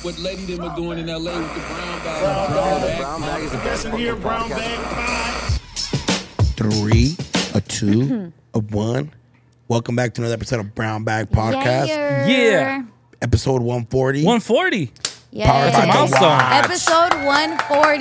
what Lady them are doing in L.A. with the brown bag. Brown bag is the best Listen here, brown bag pod. 3, a 2, a 1. Welcome back to another episode of Brown Bag Podcast. Yeah. Episode 140. 140. Powered That's by a The milestone. Watch. Episode 140.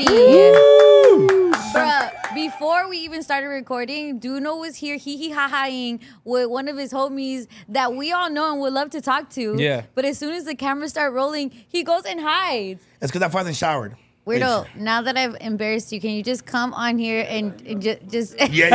Bruh, before we even started recording, Duno was here hee-hee-ha-haing with one of his homies that we all know and would love to talk to. Yeah. But as soon as the cameras start rolling, he goes and hides. That's because I wasn't showered. Weirdo, now that I've embarrassed you, can you just come on here and just...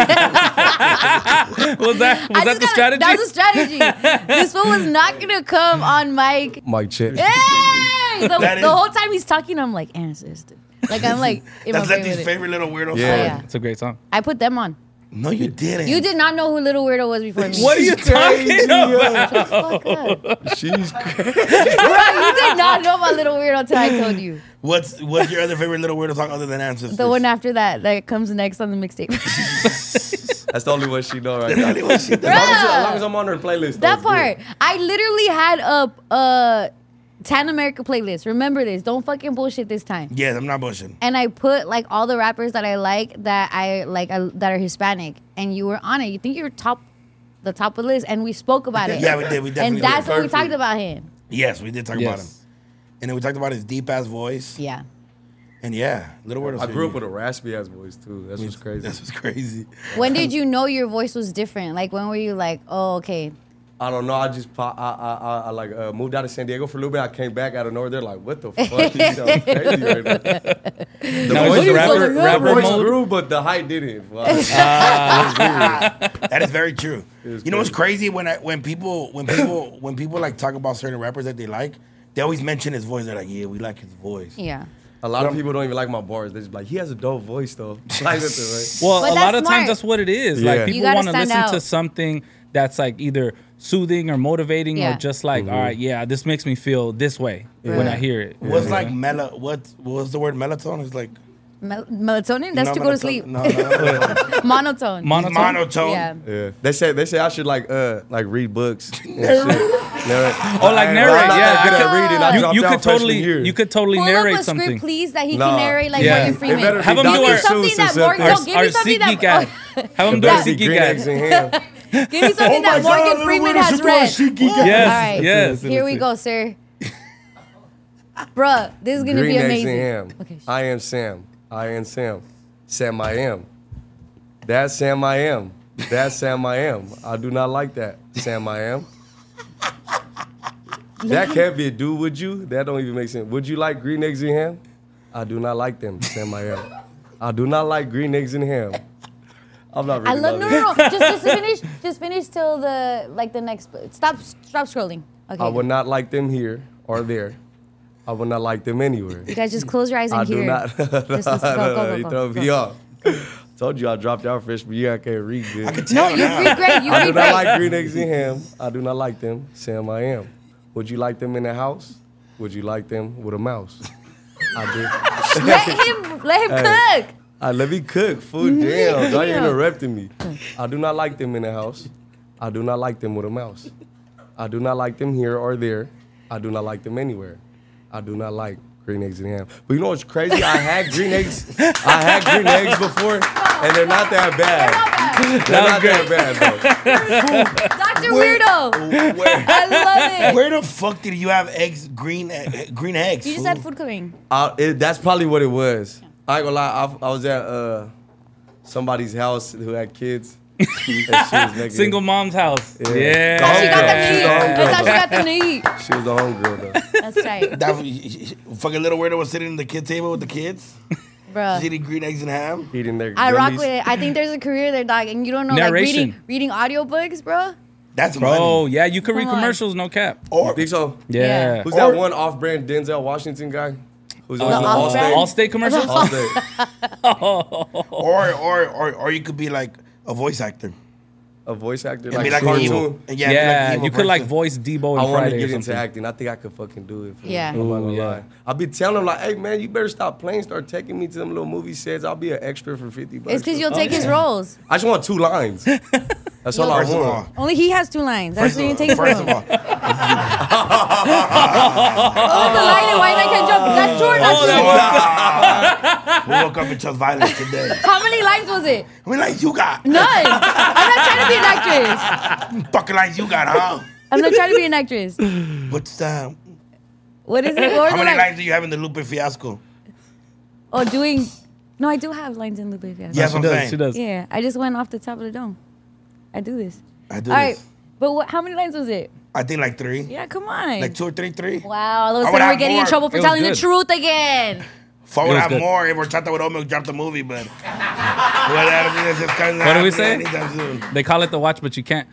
Yeah. Was that the strategy? That was a strategy. This fool was not going to come on mic. Mike Chip. Hey! That is- The whole time he's talking, I'm like, answer. Like, I'm like, in That's my Lefty's with it. favorite little weirdo Yeah. song. Oh, yeah. It's a great song. I put them on. No, you didn't. You did not know who Little Weirdo was before me. What are you talking about? Fuck up. She's crazy. Bro, you did not know about Little Weirdo until I told you. What's your other favorite little weirdo song other than Ancestors? The one after that comes next on the mixtape. That's the only one she know right That's the now. only one she As does. long as I'm on her playlist. That though, part. it's good. I literally had a Tan America playlist. Remember this. Don't fucking bullshit this time. Yes, I'm not bushing. And I put like all the rappers that I like that are Hispanic, and you were on it. You think you were the top of the list, and we spoke about it. Yeah, we did. We definitely And that's did. when we talked about him. Yes, we did talk about him. Yes. And then we talked about his deep ass voice. Yeah. And yeah, Little Weirdo. I grew up with a raspy ass voice too. That's what's crazy. That's what's crazy. When did you know your voice was different? Like, when were you like, oh, okay. I don't know. I just I moved out of San Diego for a little bit. I came back out of nowhere. They're like, "What the fuck? You sound crazy right now." Now, voice- is it rapper, the rapper voice mode? grew, but the height didn't. Wow. That is very true. It's You know what's crazy when people like talk about certain rappers that they like, they always mention his voice. They're like, yeah, we like his voice. Yeah. A lot of people don't even like my bars. They're just like, he has a dope voice though. Like that, right? Well, But a that's lot of smart. times that's what it is. Yeah. Like You people gotta want to stand listen to out. something that's like either soothing or motivating Yeah. or just like, all right, yeah, this makes me feel this way when I hear it. What's Yeah. like what was the word melatonin? It's like Melatonin? That's no, to go to melatonin- sleep. No. Monotone. Monotone? Monotone. Yeah. Yeah, they say I should like read books. And shit. Oh, like I'm narrate, not yeah. that good at reading. I dropped You out could freshman totally year. Pull narrate up a something. script, please, that he Nah. can narrate like Yeah. Morgan It Freeman. better be Have him Dr. do Give me our- something Seuss or that something. Morgan. No, give me something SeatGeek that. guy. Have him do Better our be SeatGeek green guy. eggs and ham. Give me something that Morgan Freeman has read. Yes, All right. yes. Here we go, sir. Bruh, this is gonna Green be eggs amazing. and ham. Okay. I am Sam. I am Sam. Sam I am. That's Sam I am. That's Sam I am. I do not like that. Sam I am. That can't be a do, would you? That don't even make sense. Would you like green eggs and ham? I do not like them. Sam I am. I do not like green eggs and ham. I'm not I reading love all no, this. no, no. Just finish. Just finish till the next. Stop scrolling. Okay. I would not like them here or there. I would not like them anywhere. You guys just close your eyes and I hear. do not. Just listen. Go. You throw me off. Told you I dropped out freshman year. I can't read good. No, you read great. You I do read not great. like green eggs and ham. I do not like them. Sam I am. Would you like them in the house? Would you like them with a mouse? I do. Let him Hey. cook. Let me cook. Food. Damn. Why you interrupting me? I do not like them in the house. I do not like them with a mouse. I do not like them here or there. I do not like them anywhere. I do not like green eggs and ham. But you know what's crazy? I had green eggs. I had green eggs before, and they're not that bad. They're not that bad, though. Dr. Weirdo. I love it. Where the fuck did you have eggs? Green eggs. You just fool? had food coloring. That's probably what it was. I ain't gonna lie. I was at somebody's house who had kids. And she was making, Single mom's house. Yeah. Yeah. The She got them to eat. She's the That's how she homegirl, got them to eat. She was the homegirl though. That's right, That fucking little weirdo was sitting in the kid table with the kids, bruh. eating green eggs and ham. Eating their I rock gummies. with it. I think there's a career there, dog, and you don't know Narration. like reading audiobooks, bro. That's Bro, money. yeah, you could read Come on. commercials, no cap. You Or think so? Yeah. Who's that one off-brand Denzel Washington guy? Who's always in off-brand? Allstate? Allstate commercials? Allstate. or you could be like a voice actor. A voice actor, And like be like cartoon. evil. And Yeah, be like evil you could like person. voice Debo I and want Friday to or get into something. acting. I think I could fucking do it. Yeah. I'm not gonna Ooh, yeah. lie. I'll be telling them like, hey man, you better stop playing. Start taking me to them little movie sets. I'll be an extra for $50. It's because you'll take his roles. I just want 2 lines. That's all I First of want. all, Only he has 2 lines. That's what you take first from of him. all, Oh, the line and white man can jump. That's true or not Oh, true? We woke up and chose violence today. How many lines was it? How many lines you got? None. I'm not trying to be an actress. Fucking lines you got, huh? I'm not trying to be an actress. What's that? What is it? What How was many it lines do you have in the Lupe Fiasco? Oh, doing. No, I do have lines in Lupe Fiasco. Yeah, that's what I'm saying. She does. Yeah, I just went off the top of the dome. I do this. I do All right, this. but how many lines was it? I think like 3. Yeah, come on. Like 2 or 3. Wow, all of a I would sudden we're have getting in more. trouble for It was telling the good. truth again. Four It would was have good. more if Horchata with Old Milk dropped the movie, but What do we say? Anytime soon. They call it the watch, but you can't.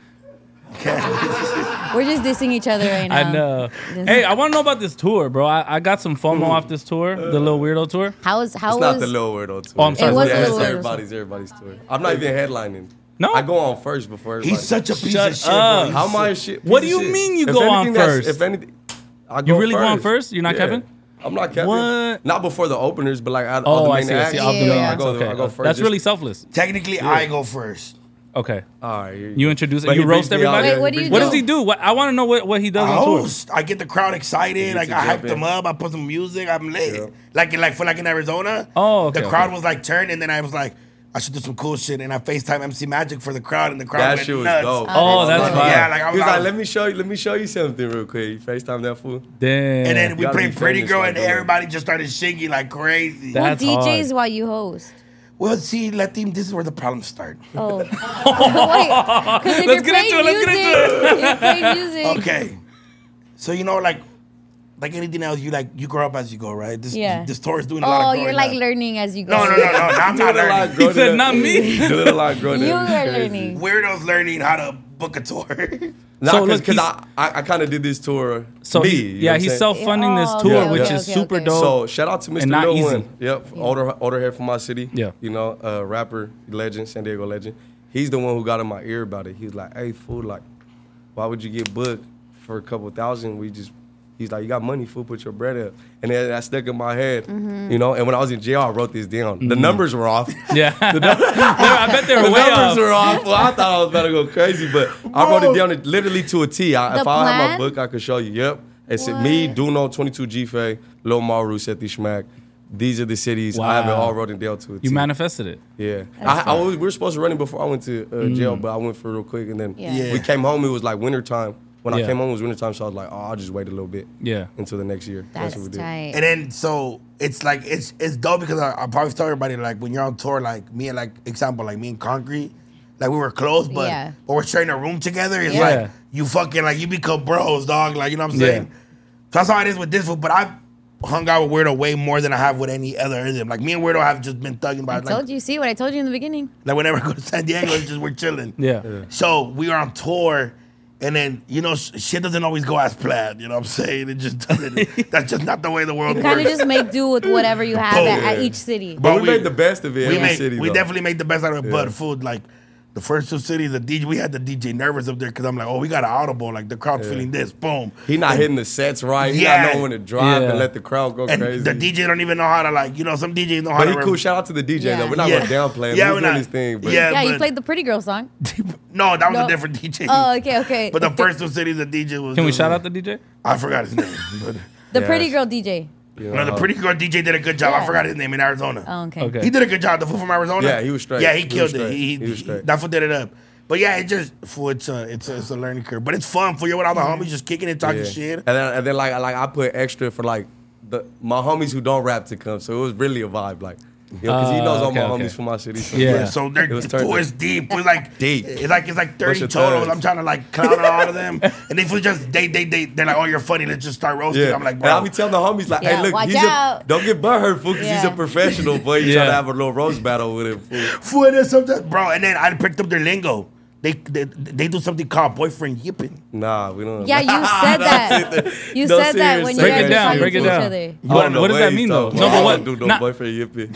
We're just dissing each other right now. I know. Hey, I want to know about this tour, bro. I got some FOMO off this tour, the little weirdo tour. How It's not the Lil Weirdo tour. Oh, I'm sorry. It was Yeah, the it's Lil Weirdo everybody's tour. I'm not even headlining. No? I go on first before everybody. He's such a piece Shut of shit, up. bro. How am I a shit? What piece do of you shit? mean you If go on anything, that's- first? If anything, I You go really first. go on first? You're not Yeah. Kevin? I'm not Kevin. What? Not before the openers, but like all Oh, the I main see. I acts. see. Off the Yeah, main yeah. acts. I Okay. go first. That's Just- really selfless. Technically, I go first. Okay. All right. You introduce it. But You he roast beats me out. everybody? Wait, what do you What do? does he do? I want to know what he does I on tour. host. I get the crowd excited. Like to I hype jump in. them up. I put some music. I'm lit. Yeah. Like in Arizona. Oh, okay, The crowd okay. was like turned, and then I was like, I should do some cool shit. And I FaceTime MC Magic for the crowd, and the crowd That went shit was nuts. dope. Oh, that's That's fine. Yeah, like I He was, was like, let me show you something real quick. You FaceTime that fool. Damn. and then we gotta played be Pretty famous Girl, like and that. everybody just started shaking like crazy. That- Who That's DJs hard. while you host? Well, see, this is where the problems start. Oh. Wait, because if Let's get into it, let's get into you play music. Okay. So like anything else, you grow up as you go, right? Yeah. This tour is doing a lot Oh, of growing you're like up. learning as you go. No, I'm not learning. He said, not me. Doing a lot growing You up. are It's crazy. learning. Weirdos learning how to book a tour. Nah, So, look, because he's- I kind of did this tour. So me, he's, you know yeah, what I'm he's saying? self-funding this Oh, tour, okay, which okay, is okay, super okay. dope. So shout out to Mr. And not Lil easy. One. Yep, older head from my city. Yeah. You know, rapper, legend, San Diego legend. He's the one who got in my ear about it. He was like, "Hey, fool, like, why would you get booked for a couple thousand? He's like, you got money, fool, put your bread up." And then that stuck in my head, Mm-hmm. you know. And when I was in jail, I wrote this down. The numbers were off. Yeah. I bet they were The way numbers off. were off. Well, I thought I was about to go crazy, but I wrote it down literally to a T. If I had my plan? book, I could show you. Yep. It's me, Duno, 22 G-Fe, Lil Maru, Seti Schmack. These are the cities. I have it Wow. all wrote it down to a T. You manifested it. Yeah. That's We were supposed to run it before I went to jail, but I went for real quick. And then Yeah. we came home, it was like wintertime. When I Yeah. came home, it was wintertime, so I was like, oh, I'll just wait a little bit Yeah. until the next year. That's what we did. tight. And then so it's like it's dope because I probably tell everybody like when you're on tour, like me and like example, like me and Concrete, like we were close, but Yeah. we're sharing a room together. It's Yeah. like you fucking like you become bros, dog. Like you know what I'm saying? Yeah. So that's how it is with this fool. But I've hung out with Weirdo way more than I have with any other rhythm. Like me and Weirdo have just been thugging I about told like, you. See what I told you in the beginning? like whenever I go to San Diego, it's just we're chilling. Yeah. So we were on tour, and then you know shit doesn't always go as planned. You know what I'm saying? It just doesn't. That's just not the way the world You works. kind of just make do with whatever you have at each city. But we made the best of it We every made, city, we though. definitely made the best out of it. Yeah. But food, like the first 2 cities, the DJ, we had the DJ nervous up there because I'm like, oh, we got an audible. Like the crowd's feeling this, boom. He not hitting the sets right. He Yeah. not knowing when to drive Yeah. and let the crowd go And crazy. the DJ don't even know how to like, you know, some DJs know how But to. he cool. Shout out to the DJ Yeah. though. We're not Yeah. gonna downplay him. Yeah, He's we're doing not. his thing. But Yeah. Yeah, you but- played the Pretty Girl song. No, that was No. a different DJ. Oh, okay. But the first 2 cities, the DJ was. Can we just- shout out the DJ? I forgot his name. But, The Yes. Pretty Girl DJ. you no, the know, Pretty Girl DJ did a good job. I Yeah. forgot his name in Arizona. Oh, okay. Okay. He did a good job. The fool from Arizona. Yeah, he was straight. Yeah, he He killed was it. straight. He was straight. That fool did it up. But yeah, it just fool. It's a learning curve. But it's fun for you with all the homies just kicking and talking Yeah. shit. And then like I put extra for like my homies who don't rap to come. So it was really a vibe. Like, you know, because he knows all okay, my okay. homies from my city. So Yeah. So they're It was turned fool, up. it's deep. It's like Deep. It's like 30 Bunch of totals. thugs. I'm trying to like clown on all of them, and they feel just they're like, oh, you're funny. Let's just start roasting. Yeah. I'm like, and bro. I'll be telling the homies like, Yeah, hey, look, watch he's out. don't get butthurt, fool, because he's Yeah. a professional, boy. You Yeah. trying to have a little roast battle with him, fool. Fool, it is sometimes, bro. And then I picked up their lingo. They do something called boyfriend yipping. Nah, we don't. Yeah, you said that. You No said that when you Break guys it were down, talking break to it each down. other. What does that mean though? No, but I what? don't do no Not, boyfriend yippee.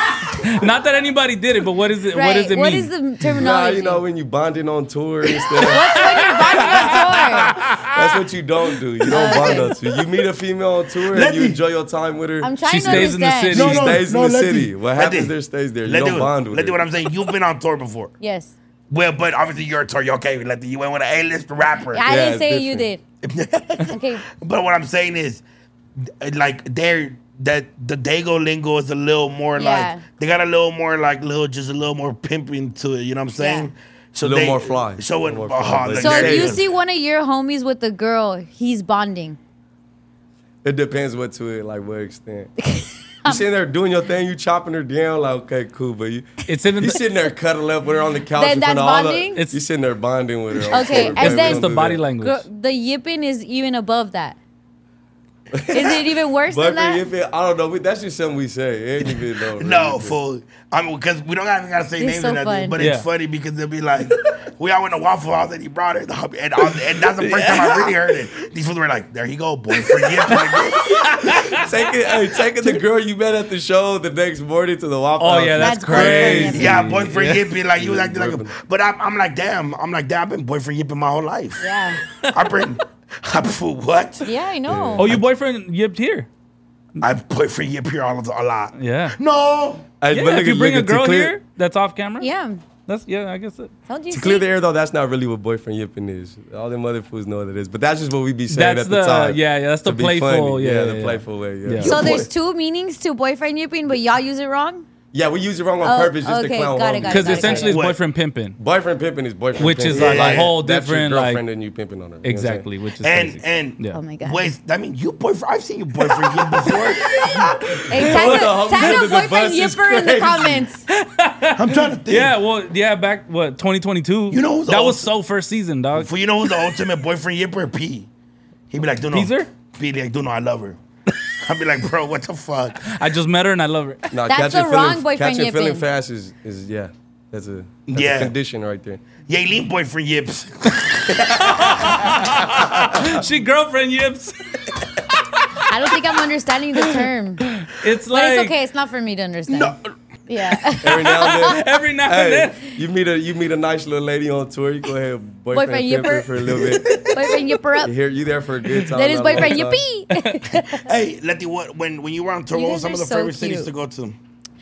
not that anybody did it, but what is it? What Right. does it mean? What is the Nah, terminology? you know when you bonding on tour and stuff. What's when you're bonding on tour? That's what you don't do. You don't bond on tour. You meet a female on tour and you enjoy your time with her. I'm trying She to stays in the understand. city. She stays in the let city. the- What let happens the- there stays there. You Let's don't do bond with Let's do her. what I'm saying. You've been on tour before. Yes. Well, but obviously you're a tour. You're okay. You went with an A-list rapper. I Yeah, didn't say it's you did. different. Okay. But what I'm saying is, like the Dago lingo is a little more Yeah. like they got a little more like just a little more pimping to it. You know what I'm saying? Yeah. So A little more fly. So when A little more fly, but So there if it you is. see one of your homies with a girl, he's bonding. It depends what to it, like what extent. You sitting there doing your thing, you chopping her down, like okay, cool, but you sitting there cuddling up with her on the couch. Then in front that's of all bonding? you sitting there bonding with her. Okay, Baby, and we then- don't It's the do body that. language. The yipping is even above that. Is it even worse than But that? if it, I don't know, that's just something we say. It ain't even no. No, fool. I mean, because we don't even gotta say It's names so or nothing. fun. But Yeah. it's funny because they'll be like, we all went to Waffle House and he brought her, and that's the first time I really heard it. These fools were like, there you go, boyfriend. Taking the girl you met at the show the next morning to the Waffle Oh House. yeah, that's That's boyfriend crazy. yipping. Yeah, boyfriend yipping. Like you was Yeah, acting like a, boyfriend. but I'm like, damn. I've been boyfriend yipping my whole life. Yeah. What? Yeah, I know. Oh, your boyfriend yipped here. I've boyfriend yip here a lot. Yeah. No. Hey, Yeah, but if you bring a to girl clear, here that's off camera. Yeah. That's I guess it. Told you. To clear see? the air though, that's not really what boyfriend yipping is. All them other fools know what it is, but that's just what we be saying That's at the time. that's the to be playful. funny. Yeah, the playful way. Yeah. Yeah. So there's two meanings to boyfriend yipping, but y'all use it wrong? Yeah, we use it wrong on Oh, purpose just okay, to clown got it, homies. got it, Because got it. essentially it's What? boyfriend pimping. Boyfriend pimping is boyfriend Which pimping. is like a whole That's different, your like- girlfriend and you pimping on her. You know what I'm saying? Exactly, which is crazy. And Yeah. Oh my God. Wait, I mean, you boyfriend. I've seen you boyfriend yip before. Hey, Hold tag on, a, tag under a the boyfriend bus is yipper in the crazy. comments. I'm trying to think. Yeah, well, yeah, back 2022. You know who's that the was ulti- so first season, dog. For you know who's the ultimate boyfriend yipper? P. He'd be like, Duno. Peaser? P like, Duno, I love her. I'd be like, bro, what the fuck? I just met her and I love her. No, That's catching the wrong feeling, boyfriend catching feeling yipping. fast is yeah. That's a Yeah. condition right there. Yaelin boyfriend yips. She girlfriend yips. I don't think I'm understanding the term. But It's like it's okay. It's not for me to understand. No. Yeah. Every now and then. every now and Hey, then. you meet a nice little lady on tour. You go ahead, boyfriend, Boyfriend pimp her yipper. for a little bit. Boyfriend yipper up. You there for a good time. That is not a long boyfriend time. yippee. Hey, Letty, what when you were on tour, You what were guys some are of the so favorite cities cute. to go to?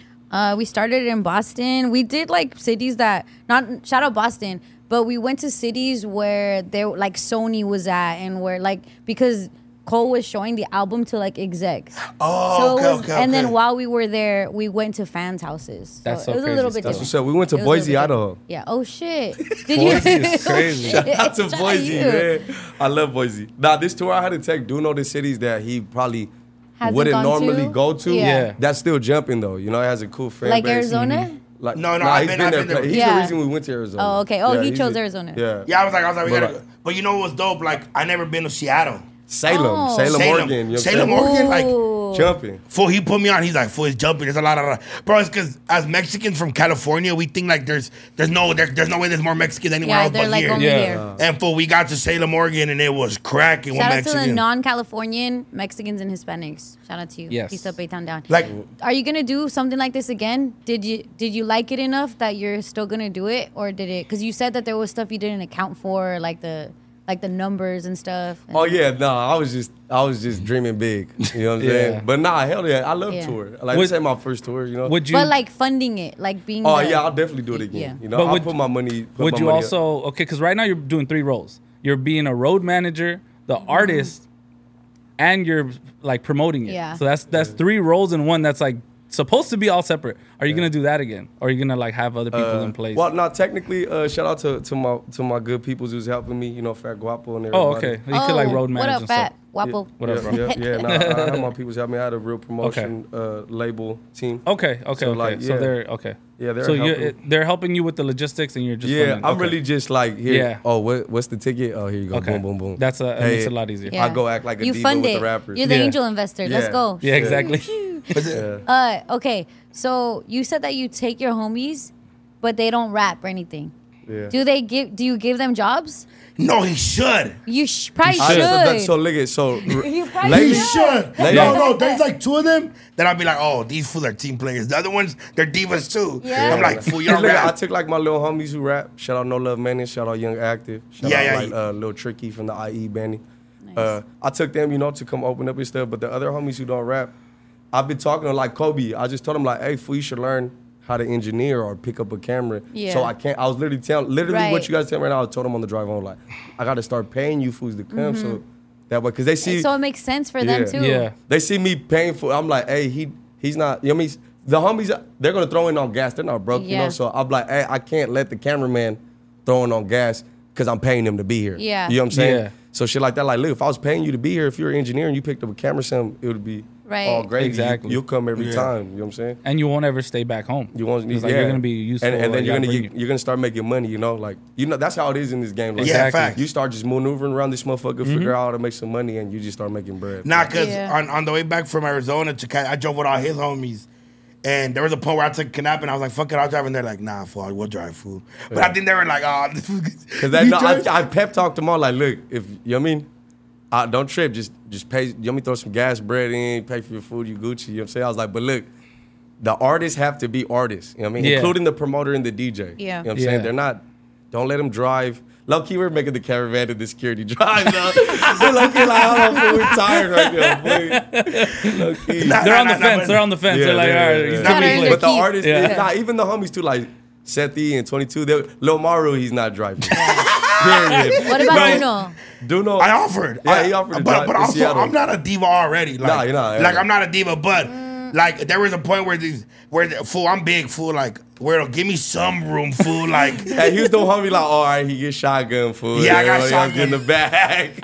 We started in Boston. We did like cities that not shout out Boston, but we went to cities where there like Sony was at and where like because Cole was showing the album to like execs. Oh, it was, okay. And then while we were there, we went to fans' houses. That's so it was crazy a little bit stuff. That's different. what's up. We went to It was a little Boise, bit Idaho. different. Yeah. Oh shit. Did Boise you? is crazy. Shout out to Shout out Boise, you. man. I love Boise. Nah, this tour I had to take Duno to cities that he probably Hasn't wouldn't gone normally to? go to. Yeah. That's still jumping though. You know, it has a cool fan Like base. Arizona? Like, No, nah, I've he's been there. He's Yeah. the reason we went to Arizona. Oh, okay. Oh, he he's chose the- Arizona. Yeah. Yeah, I was like, we But gotta like- go. But you know what's dope? Like, I never been to Seattle. Salem, Oh. Salem, Salem. Oregon. You know what I'm Salem, saying? Oregon, like, Ooh. Jumping. Fool, he put me on. He's like, fool, it's jumping. There's a lot of, bro. It's because as Mexicans from California, we think like there's no way there's more Mexicans anywhere Yeah, else they're but like here. only Yeah. here. And fool, we got to Salem, Oregon, and it was cracking with Shout out to the Mexicans. non-Californian Mexicans and Hispanics. Shout out to you. Yes. Peace up, Baytown down. Like, Are you gonna do something like this again? Did you like it enough that you're still gonna do it, or did it? Because you said that there was stuff you didn't account for, like the numbers and stuff. Oh yeah, I was just dreaming big. You know what I'm Yeah. saying? But nah, hell yeah, I love Yeah. tour. Like Would- this ain't my first tour, you know. Would you? But like funding it, like being. Oh the- yeah, I'll definitely do it again. Yeah. You know, But I'll would- put my money. Put Would my you money also okay? Because right now you're doing 3 roles. You're being a road manager, the artist, and you're like promoting it. Yeah. So that's 3 roles in one. That's like supposed to be all separate. Are you gonna do that again, or are you gonna like have other people in place? Well, no, technically, shout out to my good peoples who's helping me. You know, Fat Guapo and oh, everybody. okay. You could like road What manage up, and Fat stuff. Wapo? What up, bro? Yeah, nah, I had my peoples help me. I had a real promotion label team. Okay. So, So like, so yeah. they're okay. Yeah, they're so helping. they're helping you with the logistics, and you're just Yeah, funding. I'm Okay. really just like here. Yeah. Oh, what's the ticket? Oh, here you go. Okay. Boom, boom, boom. That makes it a lot easier. Yeah. I go act like a You diva fund with it. the rappers. You're the Yeah. angel investor. Let's Yeah. go. Yeah, exactly. Okay. So you said that you take your homies, but they don't rap or anything. Yeah. Do you give them jobs? no, he should. You probably I- should. so look at so You probably lately, He should. Lady- No, there's like 2 of them that I'll be like, oh, these fools are team players. The other ones, they're divas too. Yeah. I'm like, fool, you don't Look, I rap. took like my little homies who rap. Shout out No Love Menace. Shout out Young Active. Shout Yeah, out yeah, like yeah. Lil Tricky from the IE Benny. I took them, you know, to come open up and stuff. But the other homies who don't rap, I've been talking to like Kobe. I just told him like, hey, fool, you should learn how to engineer or pick up a camera. Yeah. So I can't. I was literally telling, Right. what you guys tell me right now. I told him on the drive home like, I got to start paying you fools to come. So that way because they see. So it makes sense for them too. Yeah. They see me paying for. I'm like, hey, he's not. You know what I mean? The homies, they're gonna throw in on gas. They're not broke, you know. So I'm like, hey, I can't let the cameraman throw in on gas because I'm paying him to be here. Yeah. You know what I'm saying? Yeah. So shit like that. Like, look, if I was paying you to be here, if you're an engineer and you picked up a camera, Sam, it would be Right. all great. Exactly. You'll come every time. You know what I'm saying? And you won't ever stay back home. You want, It's like you're gonna be useful. and then like, you're gonna start making money. You know, like that's how it is in this game. Like, Yeah, facts. You start just maneuvering around this motherfucker, figure out how to make some money, and you just start making bread. Nah, because Yeah. on the way back from Arizona to I drove with all his homies. And there was a point where I took a nap and I was like, fuck it, I'll drive. And they're like, nah, fool, I will drive, fool. But I think they were like, oh, this is Because I pep talked them all like, look, if you know what I mean, don't trip, just pay. You want me to throw some gas bread in, pay for your food, you Gucci. You know what I'm saying? I was like, but look, the artists have to be artists. You know what I mean? Yeah. Including the promoter and the DJ. Yeah. You know what I'm Yeah. saying? They're not. Don't let them drive. Low key, we're making the caravan and the security drive now. They're low key like, hold on, fool, we're tired right now, boy. Low key. They're on the fence. They're on the fence. They're like, all right, he's Gotta not earn being their But the keep. artists, Yeah. nah, even the homies too, like Sethi and 22, Lil Maru, he's not driving. Period. What about Right. Duno? Duno, I offered. Yeah, he offered to drive But to also, Seattle. I'm not a diva already. Like, Nah, you're not, Like, yeah. I'm not a diva, but like, there was a point where fool, I'm big, fool. Like, where give me some room, fool. Like, Hey, he was the homie like, all right, he get shotgun food. Yeah, I got He was shotgun. in the bag.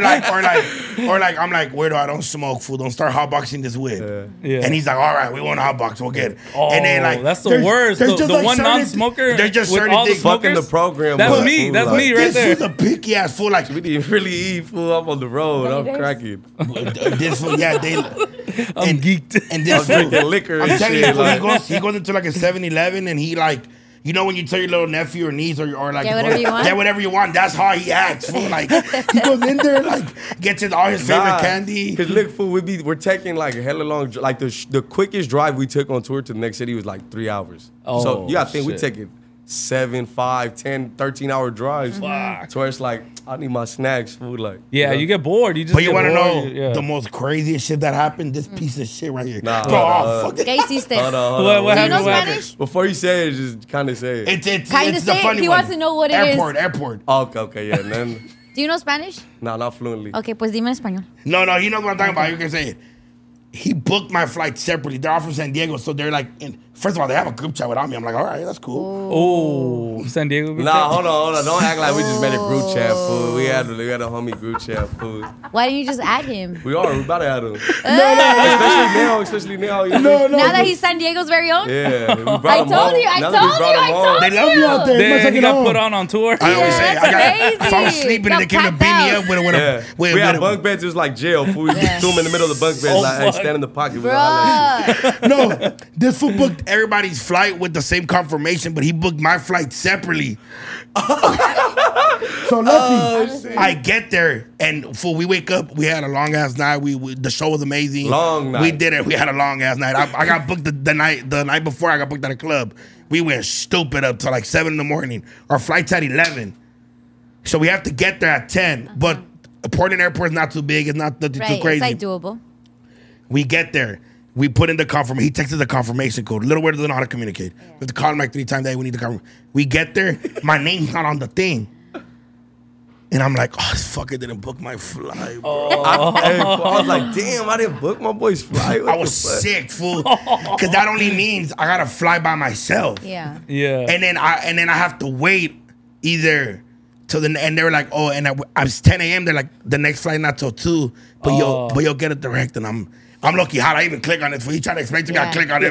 or like, I'm like, weirdo, I don't smoke, fool. Don't start hotboxing this whip. Yeah. And he's like, all right, we want to hotbox, we'll get it. Oh, and then like, that's the there's- worst. there's The, just, the like, one certain- non-smoker There's just with certain all the things. Fucking smokers. the program. That's but, me. fool, That's like, me right This there. was a picky ass fool. Like, We didn't really eat, fool. I'm on the road. I'm cracking. this fool, yeah, they. I'm geeked. And I'm this fool, drinking liquor I'm and telling shit. you, Like, he goes into like a 7-Eleven and he like, you know when you tell your little nephew or niece or like Get whatever you want? Get whatever you want. That's how he acts. Fool. Like he goes in there like gets all his favorite candy. Cause look, fool, we're taking like a hella long. Like the quickest drive we took on tour to the next city was like 3 hours. Oh, so you gotta think we shit. taking 7, 5, 10, 13-hour drives. Fuck. So it's like I need my snacks, food. Like Yeah, you get bored. You just. But you get want to bored. know Yeah. the most craziest shit that happened? This piece of shit right here. Nah, Bro, nah, fuck it. ¿Qué hiciste? Hold on. What Do you happened? know What happened? Spanish? Before you say it, just kind of say it. It's Kinda the say it. funny He one. wants to know what it is. Airport. Oh, okay, yeah. Then, Do you know Spanish? nah, not fluently. Okay, pues dime en español. No, he knows what I'm talking about. You can say it. He booked my flight separately. They're all from San Diego, so they're like, first of all, they have a group chat without me. I'm like, all right, that's cool. Oh, San Diego. group Nah, chat? hold on. Don't act like we just made a group chat, fool. We had a homie group chat, fool. Why didn't you just add him? We about to have him. No, Especially now. You know? Now that he's San Diego's very own? Yeah, we brought I him told home. you, I Now that we told brought you, him I home. told They love you out there. Then he Motherfucking got home. put on tour. I always say, that's if I was crazy. sleeping and they came to Got beat me packed up with Yeah. We had bunk a beds. It was like jail. Fool. We Yeah. threw him in the middle of the bunk beds. Oh, Like, hey, fuck. stand in the pocket. We gonna holler at you. Bruh. No, this fool booked everybody's flight with the same confirmation, but he booked my flight separately. So lucky. I get there and fool, we wake up. We had a long ass night. We the show was amazing. Long night. We did it. We had a long ass night. I got booked the night before. I got booked at a club. We went stupid up till like 7 a.m. Our flight's at 11, so we have to get there at 10. But Portland Airport is not too big. It's not nothing Right, too crazy. it's like doable. We get there. We put in the confirmation. He texted the confirmation code. Little Weird doesn't know how to communicate. We have to call him like 3 times a day. We need the confirmation. We get there. My name's not on the thing. And I'm like, oh, this fucker didn't book my flight, bro. Hey, fool, I was like, damn, I didn't book my boy's flight. What I the was fuck? sick, fool. Because that only means I got to fly by myself. Yeah. Yeah. And then I have to wait either till and they were like, oh, and I was 10 a.m. They're like, the next flight not till 2, but you'll get it direct. And I'm lucky how I even click on it. For he tried to explain to me, I Yeah. click on it.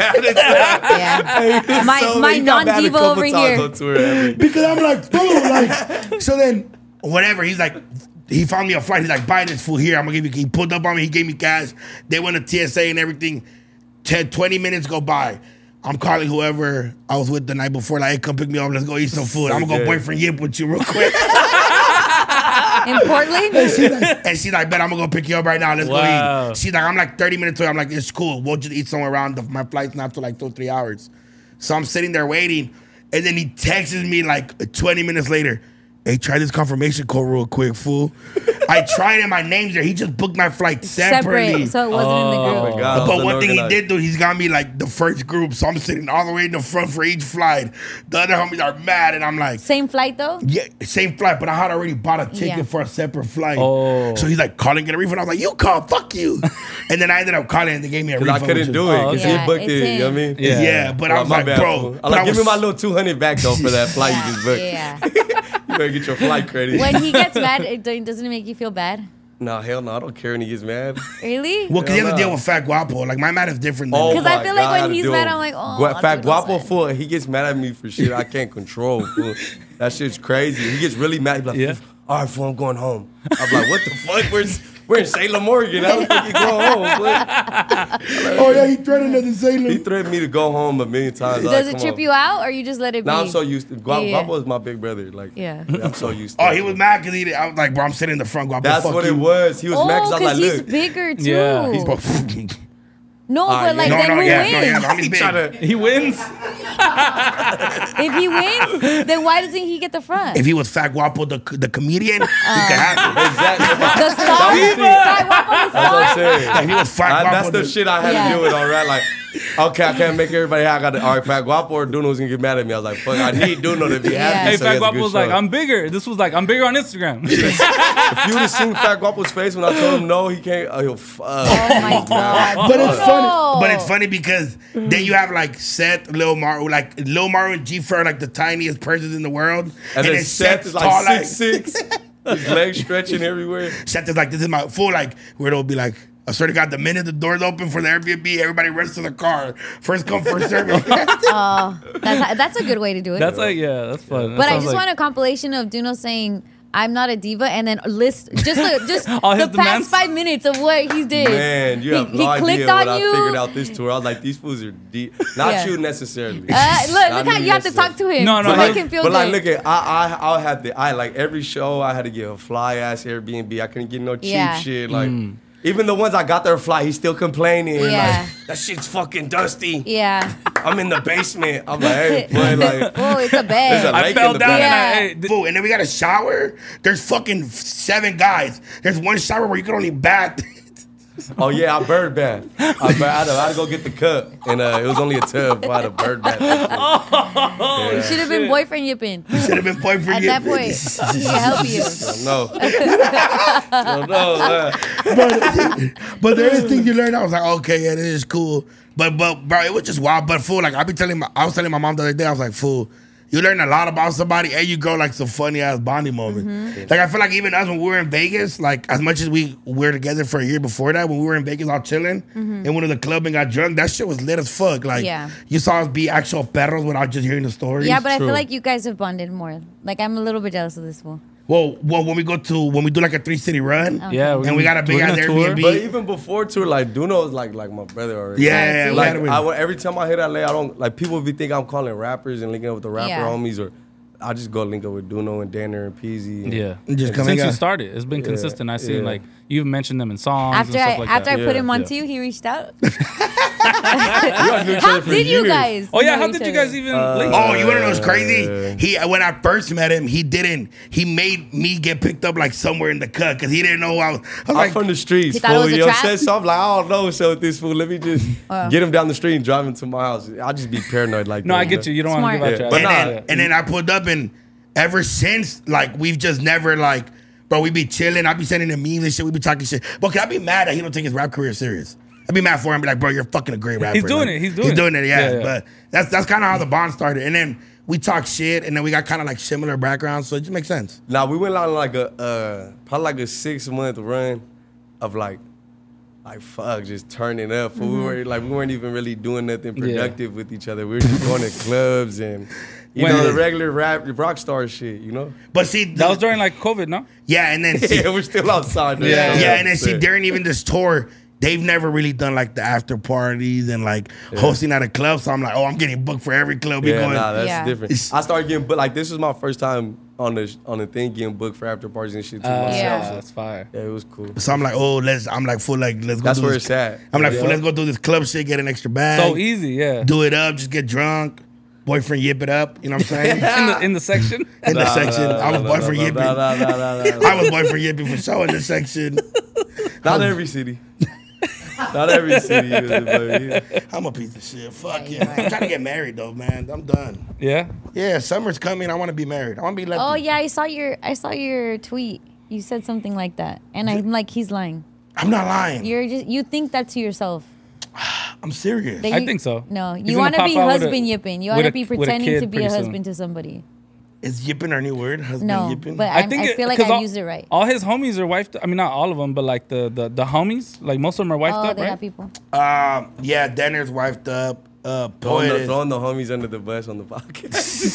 Yeah. My non-diva over here. Because I'm like, dude, like, so then, whatever, he's like, he found me a flight. He's like, buy this fool here. I'm gonna give you, he pulled up on me, he gave me cash. They went to TSA and everything. 20 minutes go by. I'm calling whoever I was with the night before, like, hey, come pick me up, let's go eat some food. I'm gonna go boyfriend Yip with you real quick. In Portland? And she's like, bet I'm gonna go pick you up right now. Let's Wow. go eat. She's like, I'm like 30 minutes away. I'm like, it's cool. We'll just eat somewhere around. My flight's not till like 2-3 hours. So I'm sitting there waiting. And then he texts me like 20 minutes later. Hey, try this confirmation code real quick, fool. I tried and my name's there. He just booked my flight separately. Separate, so it wasn't in the Oh group. my God, I But was one thing he unorganized. did do, he's got me like the first group, so I'm sitting all the way in the front for each flight. The other homies are mad, and I'm like, Same flight though. yeah, same flight, but I had already bought a ticket Yeah. for a separate flight. Oh. So he's like calling it a refund. I was like, you call, fuck you. And then I ended up calling and they gave me a Because refund. I couldn't do it because okay. he booked Yeah, it. it's You know what I him. mean? Yeah. Yeah, but I was my like, bad, bro. fool. but I'm like, I give me was- my little 200 back though for that flight you just booked. Yeah. You better get your flight credit. When he gets mad, doesn't it make you feel bad? No, hell no, I don't care when he gets mad. Really? Well, because he has to Hell deal no. with Fat Guapo. Like, my man is different than Because I my feel like God, when I had to he's deal mad, with- I'm like, oh, Fat dude, Guapo that's fool, he gets mad at me for shit I can't control. Fool. That shit's crazy. He gets really mad. He's like, Yeah. all right, fool, I'm going home. I'm like, what the fuck? We're in Salem, Oregon. I don't think you going home. Fool. Oh, yeah, he threatened us in Salem. He threatened me to go home a million times. Does it trip you out, or you just let it be? Now I'm so used to Yeah. Guapo is my big brother. Like, Yeah. I'm so used to Oh, it. he was mad because I was like, bro, I'm sitting in the front, Guapo. That's fuck what you. it was. He was mad Oh, because I because was like, he's look. bigger too. Yeah. He's bro. No, but yeah. like No, then no, who yeah, wins? no, yeah. I mean, He trying to. He wins. If he wins, then why doesn't he get the front? If he was Fat Guapo, the comedian, he could have it. Exactly. The star? That was the thing. Fat Guapo the That's what I'm star? saying. If he was Fat Guapo, That's the shit I had Yeah. to deal with, all right? Like, okay, I can't make everybody happy. I got to, all right, Fat Guapo or Duno's gonna get mad at me. I was like, fuck, I need Duno to be Yeah. happy. Hey, so he Fat has a Guapo good was like, show. I'm bigger. This was like, I'm bigger on Instagram. If you would have seen Fat Guapo's face when I told him no, he can't. Oh, fuck. Oh my god. But it's No. funny. But it's funny because then you have like Seth, Lil Maru, like Lil Maru and G are like the tiniest persons in the world, And then Seth is tall, like 6'6", his legs stretching everywhere. Seth is like, this is my full, like, where it'll be like, I swear to God, the minute the doors open for the Airbnb, everybody runs to the car. First come, first serve. That's a good way to do it. That's like, yeah, that's fun. But I just want a compilation of Duno saying, I'm not a diva, and then list just All his the demands? past 5 minutes of what he did. Man, you have he no idea clicked what on I you. figured out this tour. I was like, these fools are deep. Not Yeah. you necessarily. Look Not how me you have to talk to him No, no, to like- make him feel But good. like, look at I had the like every show I had to get a fly ass Airbnb. I couldn't get no cheap Yeah. shit. Like even the ones I got there fly, he's still complaining. Yeah. Like that shit's fucking dusty. yeah. I'm in the basement. I'm like, hey, boy, like Oh, it's a there's a bed. I lake fell in the down back. and Yeah. I, hey, Fool, and then we got a shower. There's fucking 7 guys. There's one shower where you can only bath. Oh yeah, I bird bath. I had to go get the cup, and it was only a tub. I had a bird bath. You should have been boyfriend yipping. Should have been boyfriend. At that point, he can help you. No, no. But there is things you learn. I was like, okay, yeah, this is cool. But bro, it was just wild. But fool, like I was telling my mom the other day, I was like, fool, you learn a lot about somebody, and you grow like some funny ass bonding moments. Like I feel like even us when we were in Vegas, like as much as we were together for a year before that, when we were in Vegas all chilling and went to the club and got drunk, that shit was lit as fuck. Like Yeah. you saw us be actual perros without just hearing the stories. Yeah, but I True. feel like you guys have bonded more. Like I'm a little bit jealous of this fool. well, when we do like a 3-city run, yeah, and we got a big we're ass gonna tour. Airbnb. But even before tour, like Duno is like my brother already. yeah, see? we Like had it with- every time I hit LA, I don't like people be think I'm calling rappers and linking up with the rapper Yeah. homies, or I just go link up with Duno and Danner and Peasy. And Yeah. Just come Since hang you out. started, it's been consistent. I see yeah. like you've mentioned them in songs After and stuff like I that. put him on Yeah. to you, he reached out. We gotta do each How other for did you years. guys? Oh yeah, know how each did you other? guys even link? Oh, you wanna know what's crazy? He when I first met him, he made me get picked up like somewhere in the cut because he didn't know who I was. I was I'm like, from the streets, He thought it fool. was a You know what trap? I'm saying? So I'm like, I don't know, so with this fool, let me just get him down the street and drive him to my house. I'll just be paranoid like No, that. I get you. You don't want to Smart. give out Yeah. your But address. nah, and then I pulled up, and ever since, like, we've just never like, bro, we be chilling. I be sending him memes and shit. We be talking shit. But I be mad that he don't take his rap career serious. I be mad for him. Be like, bro, you're fucking a great rapper. He's doing Like, it. He's doing it. Yeah, Yeah, yeah. But that's kind of how the bond started. And then we talk shit, and then we got kind of like similar backgrounds, so it just makes sense. Nah, we went on like probably like a 6-month run of like fuck, just turning up. We weren't even really doing nothing productive with each other. We were just going to clubs and you When- know the regular rock star shit, you know. But see, That was during like COVID, no? yeah, and then see, Yeah, we're still outside. There. Yeah. and then see, during even this tour, they've never really done like the after parties and like hosting at a club. So I'm like, oh, I'm getting booked for every club we Yeah, going. nah, that's Yeah. different. I started getting booked. Like this was my first time on the thing getting booked for after parties and shit too myself. Yeah. So, That's fire. yeah, it was cool. So I'm like, oh, let's go. That's do where this. it's at. I'm like, Yeah. fool, let's go do this club shit, get an extra bag, So easy, yeah. do it up, just get drunk. boyfriend Yip It Up. You know what I'm saying? in the section. In the section. I was boyfriend Yipping. I was boyfriend Yipping for sure in the section. Not every city. Not every city. I'm a piece of shit. Fuck Yeah, yeah. you I'm trying to get married though, man. I'm done. Yeah. Yeah, summer's coming. I want to be married. I want to be lefty. Oh yeah, I saw your tweet. You said something like that, and I'm like, he's lying. I'm not lying. You think that to yourself. I'm serious. That I you- think so. No, He's you gonna want to pop be out with a- husband yipping. You with want a- to be with a pretending kid to be a pretty soon. husband to somebody. Is yipping our new word? Husband No, yipping? but I feel like 'cause I all- used it right. All his homies are wifed. I mean, not all of them, but like the homies, like most of them are wifed Oh, up, they right? got people. Yeah, Denner's wifed up. Throwing the homies under the bus on the podcast.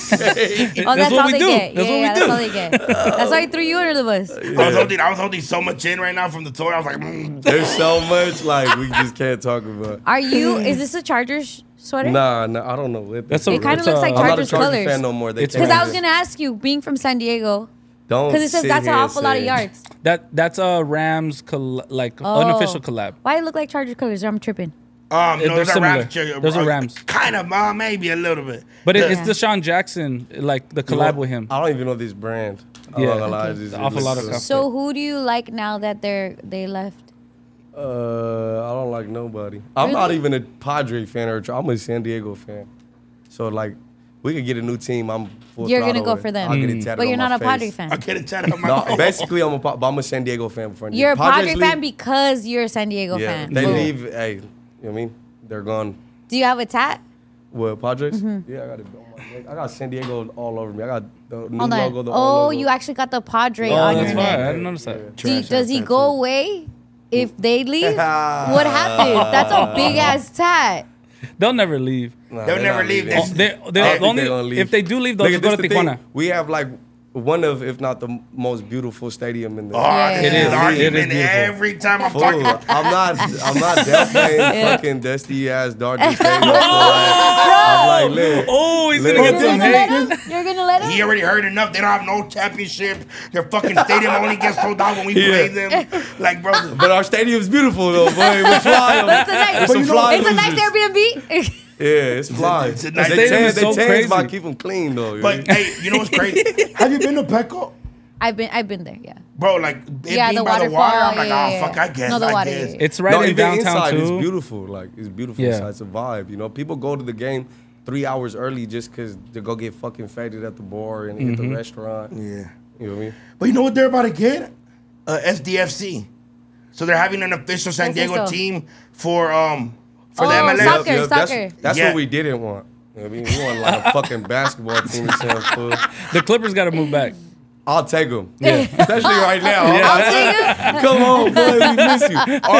Oh, that's what all we they do. get. That's Yeah, what we yeah, do. that's all they get. That's why I threw you under the bus. I was holding so much in right now from the toy. I was like, There's so much like we just can't talk about. Are you? Is this a Chargers sweater? Nah, I don't know. What That's It kinda that's looks like I'm not a Chargers Chargers colors. fan no more. They It's Because changed I was it. gonna ask you, being from San Diego, Don't because it says sit that's an here and awful lot of say- yards. That's a Rams unofficial collab. Why it look like Charger colors? I'm tripping. no, They're those are similar. Rams. Those are Rams. Kind of, maybe a little bit. But The- it's Deshaun Jackson, like the collab with him. I don't even know this brand. I'm Yeah. not gonna lie. Okay. It's Awful lot of just- stuff. So who do you like now that they left? I don't like nobody. I'm not Really? even a Padre fan I'm a San Diego fan. So like, we could get a new team. I'm full You're gonna throttle go for with. them. I'll get it tatted But you're on not my a Padre face. fan. I get it tatted on my No, face. basically but I'm a San Diego fan. Before You're a Padres Padre fan because you're a San Diego yeah, fan. they Boom. leave. Hey, you know what I mean? They're gone. Do you have a tat? What, Padres? Mm-hmm. Yeah, I got it on my neck. I got San Diego all over me. I got the new Hold logo. on. The Oh, old logo. you actually got the Padre Oh, on that's your why. neck. I didn't notice that. Does he go away if they leave? What happens? That's a big ass tat. They'll never leave. Nah, They'll they're never not leave. leaving. Oh, they I don't think only they're gonna leave. if they do leave, they'll Look, just go to this the thing. Tijuana. We have like one of, if not the most beautiful stadium in the. Oh, Yeah. this It is is. an It is argument beautiful. every time I'm Fool, talking. I'm not downplaying fucking dusty ass Dodger Stadium. I'm like, look. Oh, he's gonna Look. get You're some gonna let hate. him? You're gonna let He him? already heard enough. They don't have no championship. Their fucking stadium only gets sold out when we play them. Like, bro, But our stadium's beautiful though, boy. We fly 'em. It's a nice, There's some fly it's a nice losers. Airbnb. Yeah, it's fly. it's a nice- They stadium tan, is they so tan crazy. by keep them clean though. but hey, you know what's crazy? Have you been to Petco? I've been there, yeah. Bro, like, it Yeah, being the by the waterfall, water, I'm like, yeah, oh, yeah, fuck, yeah. I guess. No, the I water, guess. yeah. It's right no, in even downtown inside, too. it's beautiful. Like it's beautiful Yeah. inside. It's a vibe. You know, people go to the game 3 hours early just because they go get fucking faded at the bar and eat the restaurant. Yeah. You know what I mean? But you know what they're about to get? SDFC. So they're having an official San What's this Diego though? team for the Oh, MLS. soccer. That's Yeah. what we didn't want. You know what I mean? We want like a fucking basketball team or something. Fool. The Clippers got to move back. I'll take them. Especially right now. I'll take it. Come on, boy, we miss you.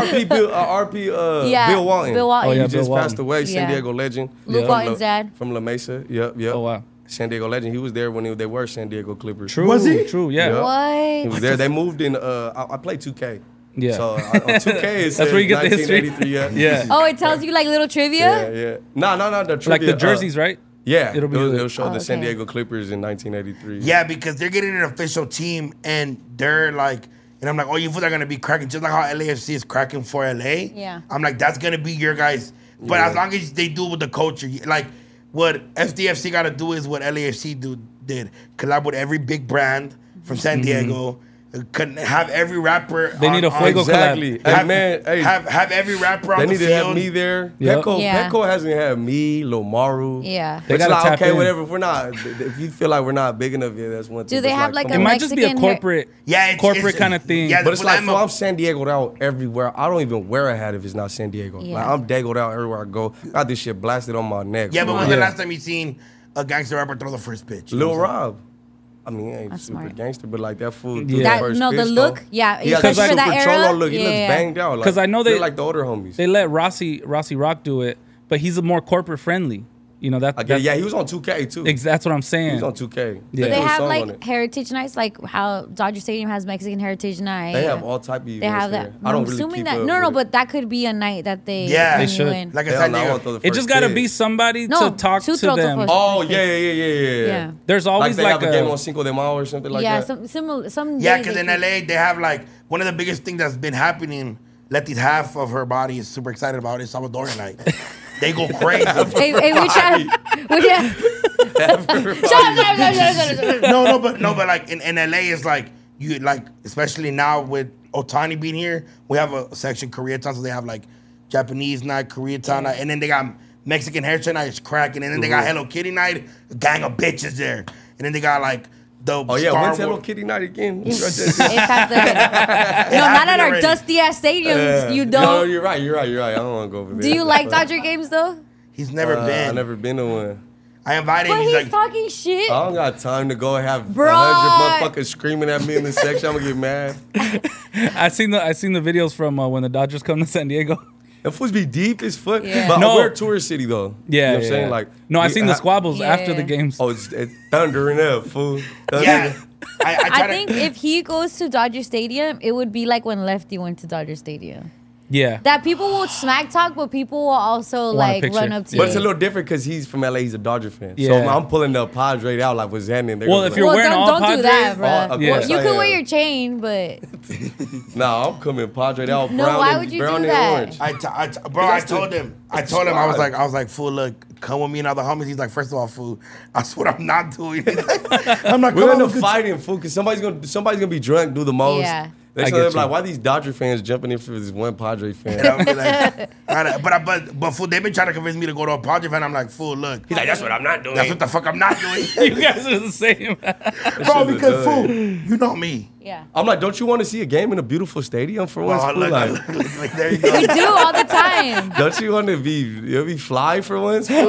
Bill Walton. Bill Walton. Oh, yeah, He just Bill passed Walton. away. San Yeah. Diego legend. Luke From Walton's La- dad. From La Mesa. Yep. Oh wow. San Diego legend. He was there when they were San Diego Clippers. True. Was he? True. Yeah. Yeah. He What? was there. They moved in. I played 2K. Yeah. So on 2K, it That's where you get the history. 1983. Yeah. Oh, it tells you like little trivia? Yeah. No. The trivia, Like the jerseys, right? Yeah. It'll be It'll show Oh, the San okay. Diego Clippers in 1983. Yeah, because they're getting an official team and they're like, and I'm like, oh, you fools are going to be cracking, just like how LAFC is cracking for LA. Yeah. I'm like, that's going to be your guys. But as long as they do with the culture, like what SDFC got to do is what LAFC did. Collab with every big brand from San Diego. Couldn't have every rapper. They need a Fuego Exactly. collab. Hey, man. Hey, Have every rapper on they the need to field. have me there. Yep. Yeah. Petco hasn't had me, Lomaru. Yeah. They It's gotta like, tap okay, in. whatever. If we're not, if you feel like we're not big enough yet, that's one thing. Do they But have like come a It on. might just be a Mexican corporate, Yeah, corporate kind of thing. Yeah, But it's well, like, I'm fool, a- I'm San Diego'd out everywhere. I don't even wear a hat if it's not San Diego. Yeah. Like, I'm Diego'd out everywhere I go. Got this shit blasted on my neck. Yeah, but fool. when's the Yeah. last time you seen a gangster rapper throw the first pitch? You know Lil what I'm saying? Rob. I mean, he ain't That's super smart. gangster, but like that fool. Yeah. threw the That- first no, the pitch, look, though. yeah, He got that especially for that super cholo era, look. He looks yeah. banged out. Like, 'Cause I know they're they- like the older homies. They let Rossi Rock do it, but he's a more corporate friendly. You know that. I get, yeah, he was on 2K too. That's what I'm He saying. was on 2K. Yeah. Do they do a have song on like it. heritage nights, like how Dodger Stadium has Mexican Heritage Night? They have all type of events They have that. there. I don't I'm really assuming keep that. up No, with it. but that could be a night that they. Yeah. bring They you should. in. Like I Hell said, no, I nigga, want to throw the It first just got to pitch. be somebody No, to talk to to throw the them. first- Oh yeah. Yeah. There's Like always they like, have a game a. on Cinco de Mayo or something like Yeah, that. some similar. Some. yeah, days because they in keep- LA they have like one of the biggest things that's been happening. Letty's half of her body is super excited about it. Salvadorian night. They go crazy. Hey, we try. No, but like in LA, it's like you like, especially now with Otani being here, we have a section Koreatown, so they have like Japanese night, Koreatown night, and then they got Mexican hairstyle night, it's cracking, and then they got Hello Kitty night, a gang of bitches there, and then they got like the Oh yeah, Star when's Hello Wars- Kitty night again? It's at no, not at our already. dusty ass stadiums. You No, don't. you're right. I don't want to go over there. Do you like Dodger games though? He's never been. I never been to one. I invited him. But He's he's like, talking shit. I don't got time to go and have Bro. 100 motherfuckers screaming at me in the section. I'm gonna get mad. I seen the videos from when the Dodgers come to San Diego. The fools be deep as fuck. Yeah. But No. we're a tourist city though. Yeah, you know what I'm yeah. saying? Like, No, I we- seen the squabbles after Yeah. the games. Oh, it's thundering up, fool. yeah. I I try think to, if he goes to Dodger Stadium, it would be like when Lefty went to Dodger Stadium. Yeah. That people will smack talk, but people will also Want a like picture. run up to But you. it's a little different because he's from LA. He's a Dodger fan. Yeah. So I'm pulling the Padre out like what's happening. They're Well, gonna if be you're like, wearing all don't do Padres, that, bro. of Yeah. course You I could am. wear your chain, but Nah, I'm coming Padre out. No, brown why and, would you brown do and that? orange. I told him, I was like, fool, look, come with me and other homies. He's like, first of all, fool, that's what I'm not doing. He's like, I'm not We're coming. gonna fighting, fool, because somebody's gonna be drunk, do the most. Yeah. Next I time they're get like, you. why these Dodger fans jumping in for this one Padre fan? And I'll be like, but fool, they've been trying to convince me to go to a Padre fan. I'm like, fool, look, He's like, that's what I'm not doing. that's what the fuck I'm not doing, You guys are the same. bro. Because fool, you know me. yeah. I'm like, don't you want to see a game in a beautiful stadium for once? Oh, fool? look, Like, look, there you go. We do all the time. don't you want to be fly for once? fool?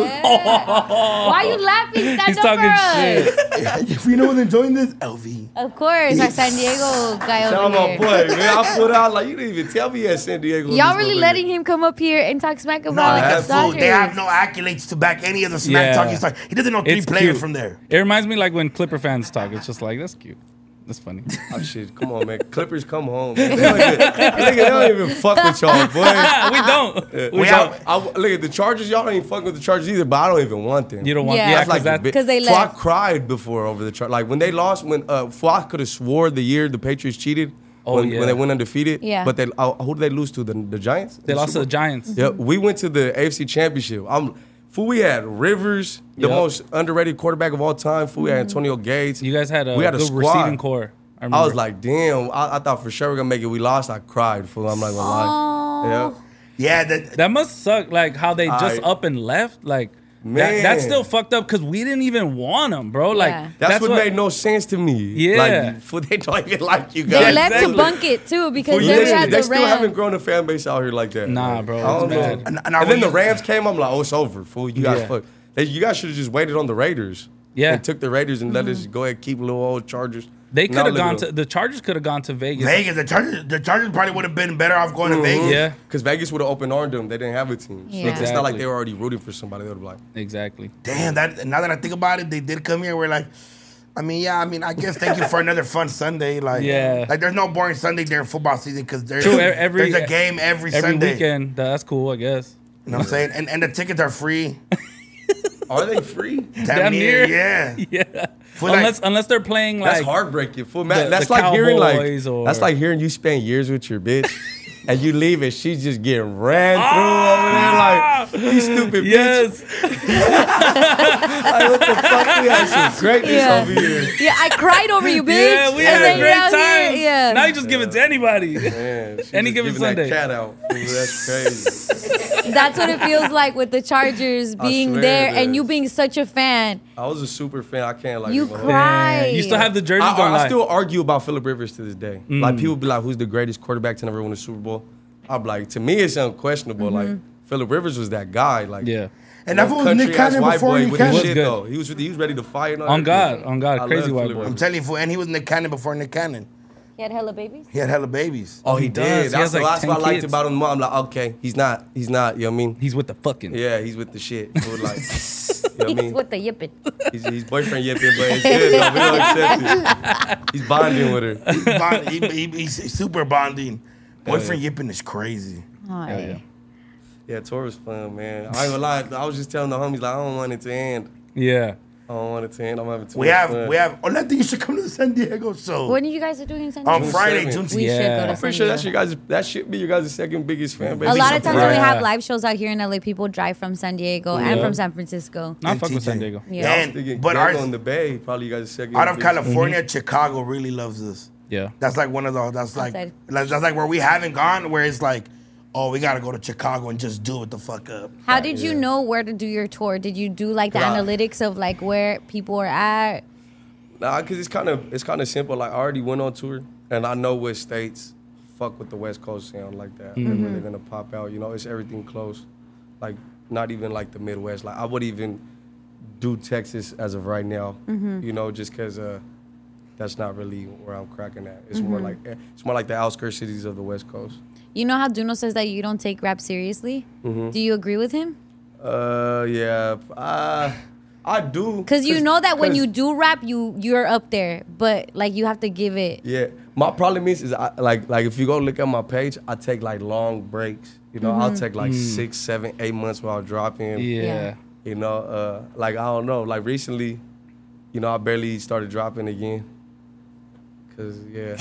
Why are you laughing? Stand He's up for talking us. shit. If you know who's enjoying this, LV. Of course, our San Diego guy Tell over my here. boy, man. I put out like you didn't even tell me at San Diego. Y'all really letting him come up here and talk smack No, about because the fool, Dodgers? they have no accolades to back any of the smack Yeah. talk. He's like, he doesn't know three It's players cute. from there. It reminds me like when Clipper fans talk. It's just like, that's cute. That's funny. Oh shit, come on, man. Clippers come home. Man. They don't even fuck with y'all, boy. we don't. We have, Look at the Chargers. Y'all don't even fuck with the Chargers either, but I don't even want them. You don't want. Yeah. Yeah, That's because like that. 'Cause they Flock left. cried before over the Chargers. Like when they lost, when Flock could have swore the year the Patriots cheated. Oh, when, yeah. when they went undefeated. Yeah. But they who did they lose to? The Giants? They lost to the Giants. Yeah, we went to the AFC Championship. We had Rivers, the Yep. most underrated quarterback of all time. We had Antonio Gates. You guys had a We had a good squad. receiving core. I was like, damn. I thought for sure we are gonna make it. We lost. I cried. Fool. I'm not gonna lie. Yeah. yeah, that must suck. Like how they just I- up and left. Like Man. that's still fucked up because we didn't even want them, bro. Like Yeah. That's what made no sense to me. Yeah. Like, fool, they don't even like you They guys. left exactly. to bunk it too because Fool, then we they had they the still haven't Rams. grown a fan base out here like that. Nah, man. bro, I don't it's know. bad. And I And then the really- Rams came. I'm like, oh, it's over. Fool, you guys Yeah. fuck. You guys should have just waited on the Raiders. Yeah. And took the Raiders and let us go ahead and keep little old Chargers. They Now could have look at gone them. to the Chargers. Could have gone to Vegas. Vegas, the Chargers probably would have been better off going to Vegas. Yeah, Because Vegas would have opened armed them. They didn't have a team. So Yeah. it's not like Exactly. they were already rooting for somebody. They would be like, exactly. Damn, that now that I think about it, they did come here. We're like, I guess thank you for another fun Sunday. Like, Yeah. like there's no boring Sunday during football season because there's True, every- there's a game every Sunday. weekend. That's cool, I guess. You know what I'm saying? And the tickets are free. are they free? Damn near, yeah. Yeah. For like- Unless they're playing That's like heartbreaking. Fool. Man, the that's like hearing Cowboys or- that's like hearing you spend years with your bitch. And you leave and she's just getting ran through over there like, you stupid bitch. yes. Like, what the fuck? We had some greatness Yeah. over here. Yeah, I cried over you, bitch. Yeah, we And had then a you're great out here, time. Yeah. Now you just give it to anybody. Man, she Any just given giving Sunday. that cat out. Fool. That's crazy. That's what it feels like with the Chargers being swear there it and is. you being such a fan. I was a super fan. I can't like You even hold cry. You still have the jerseys, I, don't I lie. still argue about Phillip Rivers to this day. Like people be like, "Who's the greatest quarterback to never win a Super Bowl?" I'm like, to me, it's unquestionable. Mm-hmm. Like Phillip Rivers was that guy. Like, Yeah. And that no was Nick country-ass Cannon white before boy Nick with his Cannon. shit, good. though. He was ready to fight. And all On that. God, I crazy love white Phillip boy. Rivers. I'm telling you, fool, and he was Nick Cannon before Nick Cannon. He had hella babies. He had hella babies. Oh, he He does. did. He That's has, like, what 10 I liked kids. about him. I'm like, okay, he's not. You know what I mean? He's with the fucking. Yeah, he's with the shit. Fool, like, you know what I He's mean? with the yipping. He's boyfriend yipping, but it's good though. We don't accept it. He's bonding with her. He's super bonding. Boyfriend yipping is crazy. Oh, yeah. Yeah, tour was fun, man. I ain't gonna lie. I was just telling the homies like I don't want it to end. Yeah. On 1 to 10, I'm having too We much have, fun. we have. Oh, I think you should come to the San Diego show When you guys are doing San on Diego? Friday, 7th. June. We should go Yeah. to I'm pretty sure that's your guys. That should be your guys' second biggest fan base. A lot of times when we Yeah. have live shows out here in LA, people drive from San Diego and from San Francisco. Not And fuck with TJ. San Diego. Yeah. And, but ours ours, on the Bay, probably you guys' second. out of biggest- California, Chicago really loves us. Yeah. That's like one of those. That's like Outside. that's like where we haven't gone. Where it's like, oh, we gotta go to Chicago and just do it the fuck up. How did you know where to do your tour? Did you do like the Nah. analytics of like where people are at? Nah, cause it's kind of simple. Like I already went on tour, and I know what states fuck with the West Coast sound like that. Where they're gonna pop out. You know, it's everything close. Like not even like the Midwest. Like I would even do Texas as of right now. You know, just cause that's not really where I'm cracking at. It's more like the outskirts cities of the West Coast. You know how Duno says that you don't take rap seriously? Do you agree with him? Yeah, I do. Because you know that when 'cause- you do rap, you're up there, but like you have to give it. Yeah, my problem is like if you go look at my page, I take like long breaks. You know, I'll take like 6, 7, 8 months while dropping. Yeah. You know, like I don't know. Like recently, you know, I barely started dropping again. Cause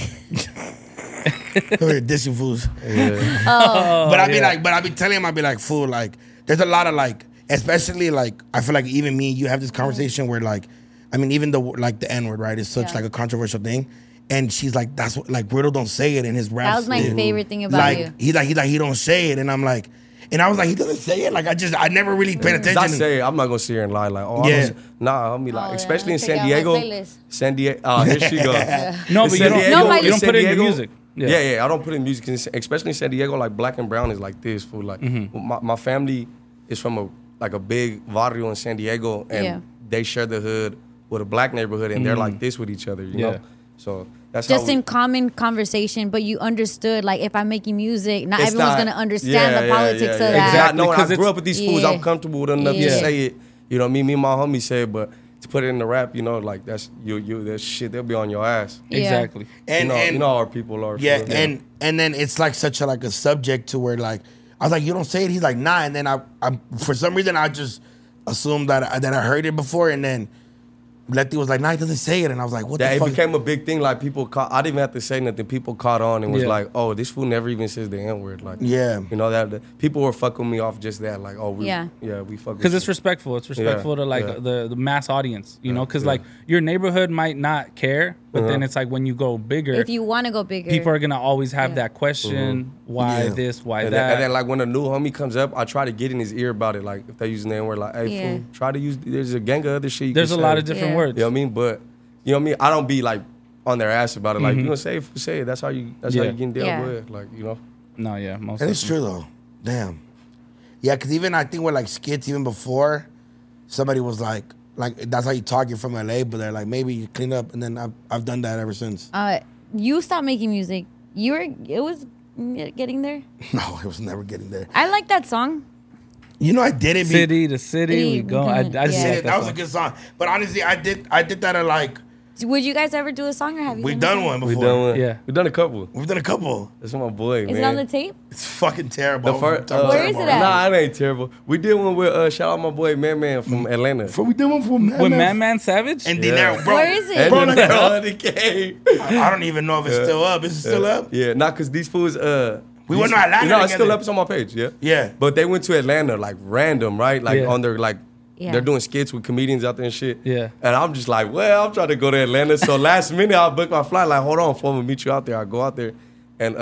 Dissing fools. yeah. But I be telling him, I be like, fool, like, there's a lot of like, especially like, I feel like even me, you have this conversation where like, I mean, even the like the N word, right, is such Yeah. like a controversial thing, and she's like, that's what like Weirdo don't say it in his rap. That was my favorite thing about like you. he's like he don't say it, and I'm like, and I was like, he doesn't say it. Like I never really paid Cause I attention. say I'm not gonna sit here and lie like, oh, Yeah. nah, I mean like, Oh, yeah, especially in check San out my Diego. playlist. San Diego. Oh, here she goes. No, In but San you Diego- Nobody- don't in San put it in your Diego- music. Yeah, I don't put it in music, especially in San Diego. Like black and brown is like this, fool. Like my family is from a big barrio in San Diego, and Yeah. they share the hood with a black neighborhood, and they're like this with each other. You Yeah. know, so that's Just how we, in common conversation, but you understood like if I'm making music, not it's everyone's not- gonna understand the politics of that. Exactly. Not knowing I Because grew it's- up with these fools, Yeah. I'm comfortable with enough Yeah. to say it. You know, me and my homie say it, but to put it in the rap, you know, like that's you that shit, they'll be on your ass. Yeah. Exactly. and you know how our people are. Yeah, for real. and then it's like such a like a subject to where like I was like, you don't say it. He's like, nah. And then I for some reason I just assumed that I heard it before, and then Letty was like, nah, he doesn't say it, and I was like, what that the it fuck? became a big thing. Like people caught. I didn't even have to say nothing. People caught on and was Yeah. like, "Oh, this fool never even says the N word." Like, Yeah. you know that people were fucking me off just that. Like, oh, we Yeah. we fuck. Because with it's you. respectful. It's respectful to like yeah. the mass audience, you know. Because yeah. like your neighborhood might not care, but then it's like when you go bigger, If you want to go bigger, people are gonna always have Yeah. that question: why Yeah. this? Why And that? then like when a new homie comes up, I try to get in his ear about it. Like if they use the N word, like, hey, Yeah. fool, try to use. There's a gang of other shit. You There's a can lot say. of different Yeah. words. You know what I mean? But you know what I mean? I don't be like on their ass about it. Like you know, say it. That's how you. That's how Yeah. you getting dealt Yeah. with. Like you know. No, yeah, most. And it's definitely. true though. Damn. Yeah, because even I think with like skits, even before, somebody was like that's how you talk. You're from LA, but they're like maybe you clean up, and then I've done that ever since. you stopped making music. It was getting there. No, it was never getting there. I like that song. You know, I did it. City to city, we go. I Yeah. just I like did it. That was a song. good song. But honestly, I did that at like Would you guys ever do a song or have you? we've done a done song? one We before. done one. Yeah. We done a couple. We've done a couple. That's my boy, Is man. it on the tape? It's fucking terrible. The first, Where is it at? Nah, it ain't terrible. We did one with shout out my boy Man from Atlanta. Before we did one for With Man Savage. and Yeah. Dinero, bro. Where is it? And Bro, the like, Melody I don't even know if it's still up. Is it still up? Yeah, not because these fools. We went to Atlanta No, it's still together. up. It's on my page. Yeah. Yeah. But they went to Atlanta like random, right? Like Yeah. on their like. Yeah. They're doing skits with comedians out there and shit. Yeah. And I'm just like, well, I'm trying to go to Atlanta. So last minute, I booked my flight. Like, hold on, before we meet you out there, I go out there, and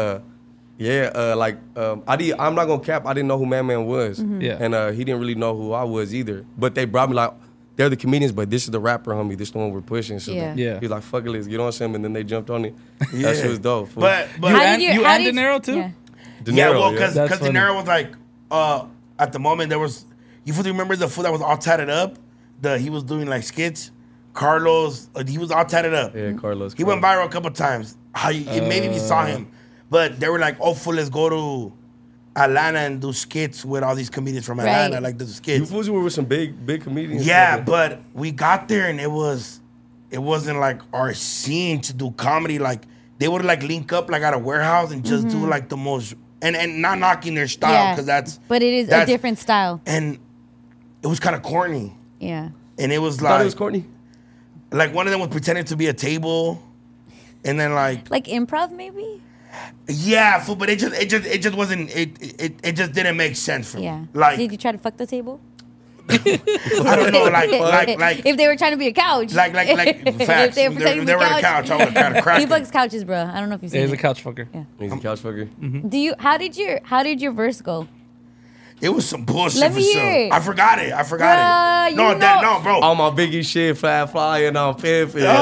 I'm not gonna cap. I didn't know who Man was. Yeah. And he didn't really know who I was either. But they brought me like, they're the comedians, but this is the rapper, homie. This is the one we're pushing. So Yeah. Yeah. he's like, fuck it, let's get on some. And then they jumped on it. Yeah. That shit was dope. fool. But You How and- did you? you how and did De Niro too? Yeah. De yeah, Niro, well, because That's De funny. Niro was like, at the moment there was, you fully remember the fool that was all tatted up? He was doing like skits. Carlos, he was all tatted up. Yeah, Carlos. He went viral a couple times. Maybe we saw him, but they were like, "Oh, fool, let's go to Atlanta and do skits with all these comedians from Atlanta, Right. like the You skits." fools were with some big comedians. Yeah, man. but we got there and it wasn't like our scene to do comedy. Like they would like link up like at a warehouse and just do like the most and not knocking their style Yeah. because that's But it is a that's- different style. and it was kind of corny. Yeah. and it was Thought it like was corny. like one of them was pretending to be a table, and then like Like improv, maybe. yeah, fool, but it just wasn't it just didn't make sense for me. Yeah. Like Did you try to fuck the table? I don't know, like if they were trying to be a couch. like facts. If they were pretending they to were be a a couch. I would kind of crack. He fucks couches, bro. I don't know if you've seen He's it. a couch fucker. Yeah. He's a couch fucker. Do you? How did your verse go? It was some bullshit Let for me sure. hear it. I forgot it. Bruh, No, you know- bro. On my Biggie shit, flat flying on pimping. Come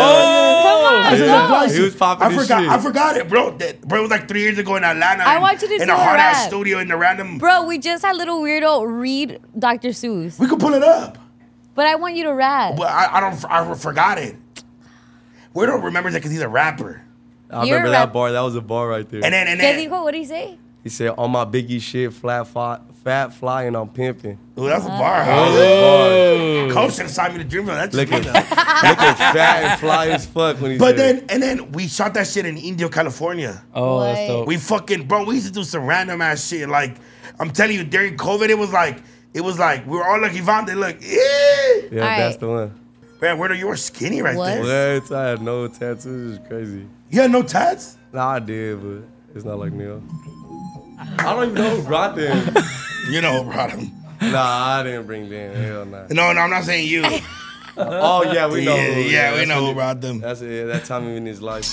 on, Yeah. go. He was popping his shit. I forgot it, bro. Bro, it was like 3 years ago in Atlanta. I want you to in do a a hard ass rap. studio in the random. Bro, we just had little weirdo read Dr. Seuss, We could pull it up, but I want you to rap. but I forgot it. Weirdo remembers it because he's a rapper. I You're remember a that rap- bar. That was a bar right there. And ¿Qué then dijo? What did he say? He said, on my Biggie shit, fat flying on pimping. ooh, that's a bar. Oh. Coach should have signed me to Dreamville. That's Looking, good. looking fat and fly as fuck when he But said then we shot that shit in Indio, California. Oh, What? that's dope. We fucking bro, we used to do some random ass shit. Like I'm telling you, during COVID, it was like we were all like Yvonne. They look, yeah. Yeah, All that's right. the one. Man, Weirdo, you were skinny right What? there. What? I had no tattoos. It's crazy. You had no tats? Nah, I did, but it's not like Neil. I don't even know who brought them. You know, brought him. Nah, I didn't bring them. Hell nah. No, I'm not saying you. Oh, yeah, we know. who. Yeah, we that's know when who it- brought them. That's it. That time in his life.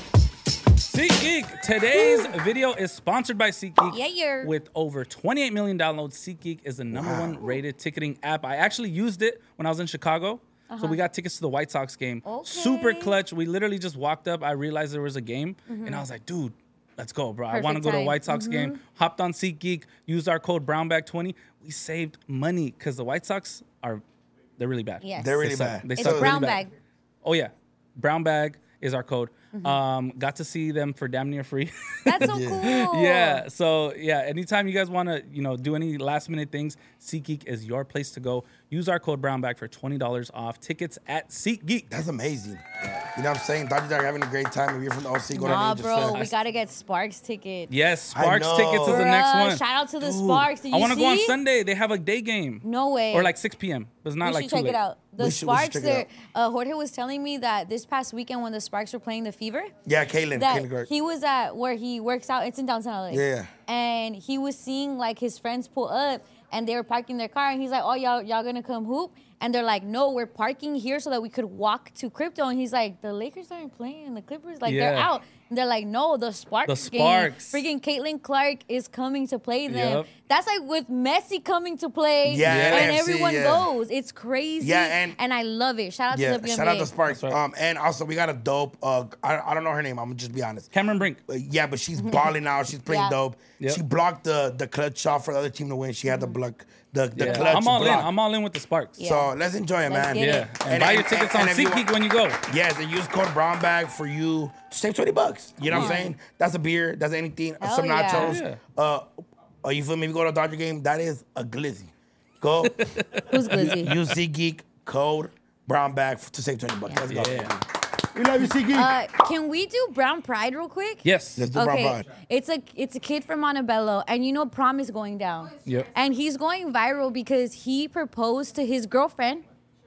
SeatGeek. Today's video is sponsored by SeatGeek. Yeah, yeah. With over 28 million downloads, SeatGeek is the #1 rated ticketing app. I actually used it when I was in Chicago. So we got tickets to the White Sox game. Okay. Super clutch. We literally just walked up. I realized there was a game. And I was like, dude, let's go, bro. I want to Perfect go to a time. White Sox game. Hopped on SeatGeek. Used our code BrownBag20. We saved money because the White Sox they're really bad. Yes. They're They really suck. bad. They It's suck brown really bad. bag. Oh, yeah. Brown Bag is our code. Got to see them for damn near free. That's so cool. Yeah. So yeah, anytime you guys want to, do any last minute things, SeatGeek is your place to go. Use our code BrownBag for $20 off tickets at SeatGeek. That's amazing. You know what I'm saying? Dr. Dog, having a great time. If you're from the OC, go Nah, down to bro, Angels we Fest. gotta get Sparks tickets. Yes, Sparks know. tickets is the next Bruh, one. Shout out to the Dude, Sparks. Did I you want to go on see? Sunday. They have a day game. No way. Or like 6 p.m. But it's not We like should too check late. it out. The We should Sparks, check it Jorge was telling me that this past weekend when the Sparks were playing the Fever, Yeah, Kaylin. that Kaylin, he was at where he works out. It's in downtown LA. Yeah. And he was seeing like his friends pull up and they were parking their car and he's like, oh, y'all gonna come hoop? And they're like, no, we're parking here so that we could walk to Crypto. And he's like, the Lakers aren't playing. The Clippers, like, they're Yeah. out. And they're like, no, the Sparks. The Sparks. Game. Freaking Caitlin Clark is coming to play them. Yep. That's like with Messi coming to play. Yeah, and LAFC, everyone yeah. goes. It's crazy. Yeah, and I love it. Shout out Yeah, to the WNBA. shout out to Sparks. That's right. And also, we got a dope, I don't know her name. I'm going to just be honest. Cameron Brink. Yeah, but she's balling out. She's playing Yeah. dope. Yep. She blocked the clutch shot for the other team to win. She had the block, the Yeah. clutch I'm all block. in. I'm all in with the Sparks. Yeah. So let's enjoy it, Let's man. get Yeah. it. And buy your tickets on if you SeatGeek want- when you go. Yes, and use code BrownBag for you to save $20. You know what I'm Yeah. saying? That's a beer. That's anything. Hell Some yeah. nachos. You feel me? If you go to a Dodger game, that is a glizzy. Go Who's glizzy? use SeatGeek code BrownBag to save $20. Let's go. Yeah. We love you, SeatGeek. Can we do Brown Pride real quick? Yes. Let's do Brown Okay, Pride. it's a kid from Montebello, and you know Prom is going down. Yep. And he's going viral because he proposed to his girlfriend.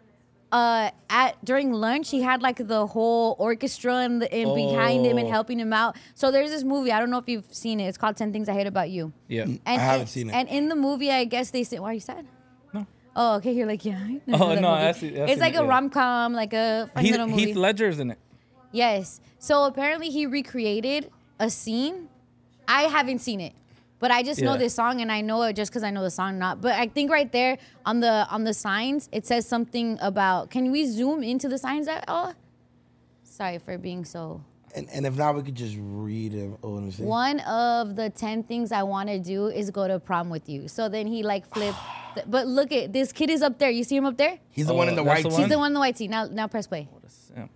During lunch, he had like the whole orchestra and behind him and Oh. helping him out. So there's this movie. I don't know if you've seen it. It's called 10 Things I Hate About You. Yeah. And I haven't seen it. And in the movie, I guess they say, "Why are you sad?" No. Oh, okay. You're like, yeah. I know Oh, that no, movie. I've seen It's like it, a yeah. rom-com, like a fun little movie. Heath Ledger's in it. Yes. So apparently he recreated a scene. I haven't seen it, but I just know Yeah. this song and I know it just because I know the song. Not, but I think right there on the signs it says something about. Can we zoom into the signs at all? Sorry for being so. And if not, we could just read it. Oh, let me see. One of the 10 things I want to do is go to prom with you. So then he like flipped. But look at this kid is up there. You see him up there? He's the one in the that's white the tee. one? He's the one in the white tee. Now press play. What a simp.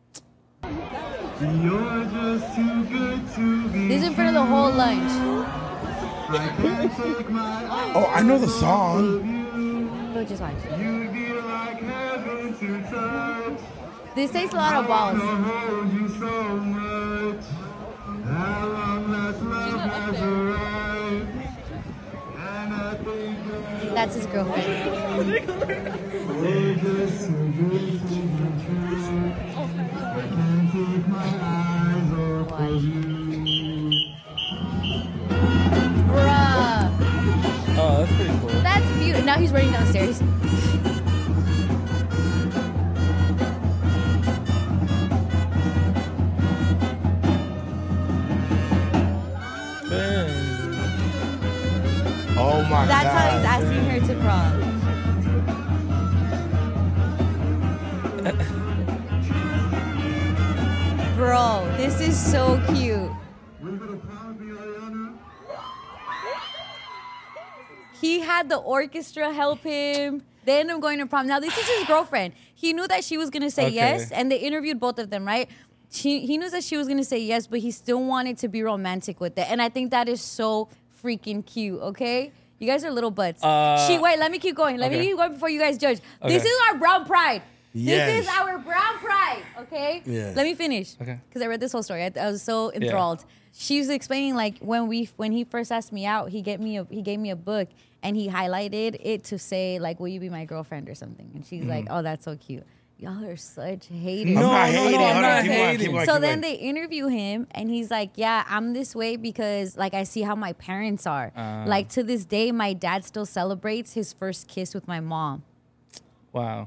This is in front of the whole lunch. Oh, I know the song. Go just watch. This takes a lot of balls. That's his girlfriend. Bruh. Oh, that's pretty cool. That's beautiful. Now he's running downstairs. Oh my That's god. how he's asking her to prom. Bro, this is so cute. He had the orchestra help him. They ended up going to prom. Now, this is his girlfriend. He knew that she was going to say Okay. yes, and they interviewed both of them, right? He knew that she was going to say yes, but he still wanted to be romantic with it. And I think that is so freaking cute, okay? You guys are little butts. Wait, let me keep going. Let me Okay. keep going before you guys judge. This Okay. is our brown pride. Yes. This is our brown pride, okay? Yeah. Let me finish. Okay. Because I read this whole story. I was so enthralled. She was explaining like when he first asked me out, he gave me a book and he highlighted it to say like, "Will you be my girlfriend?" or something. And she's like, "Oh, that's so cute." Y'all are such haters. No, I'm not no, hating. no, Hold I'm on, not keep going, hating. keep going, So keep then going. they interview him and he's like, "Yeah, I'm this way because like I see how my parents are. Like to this day, my dad still celebrates his first kiss with my mom." Wow.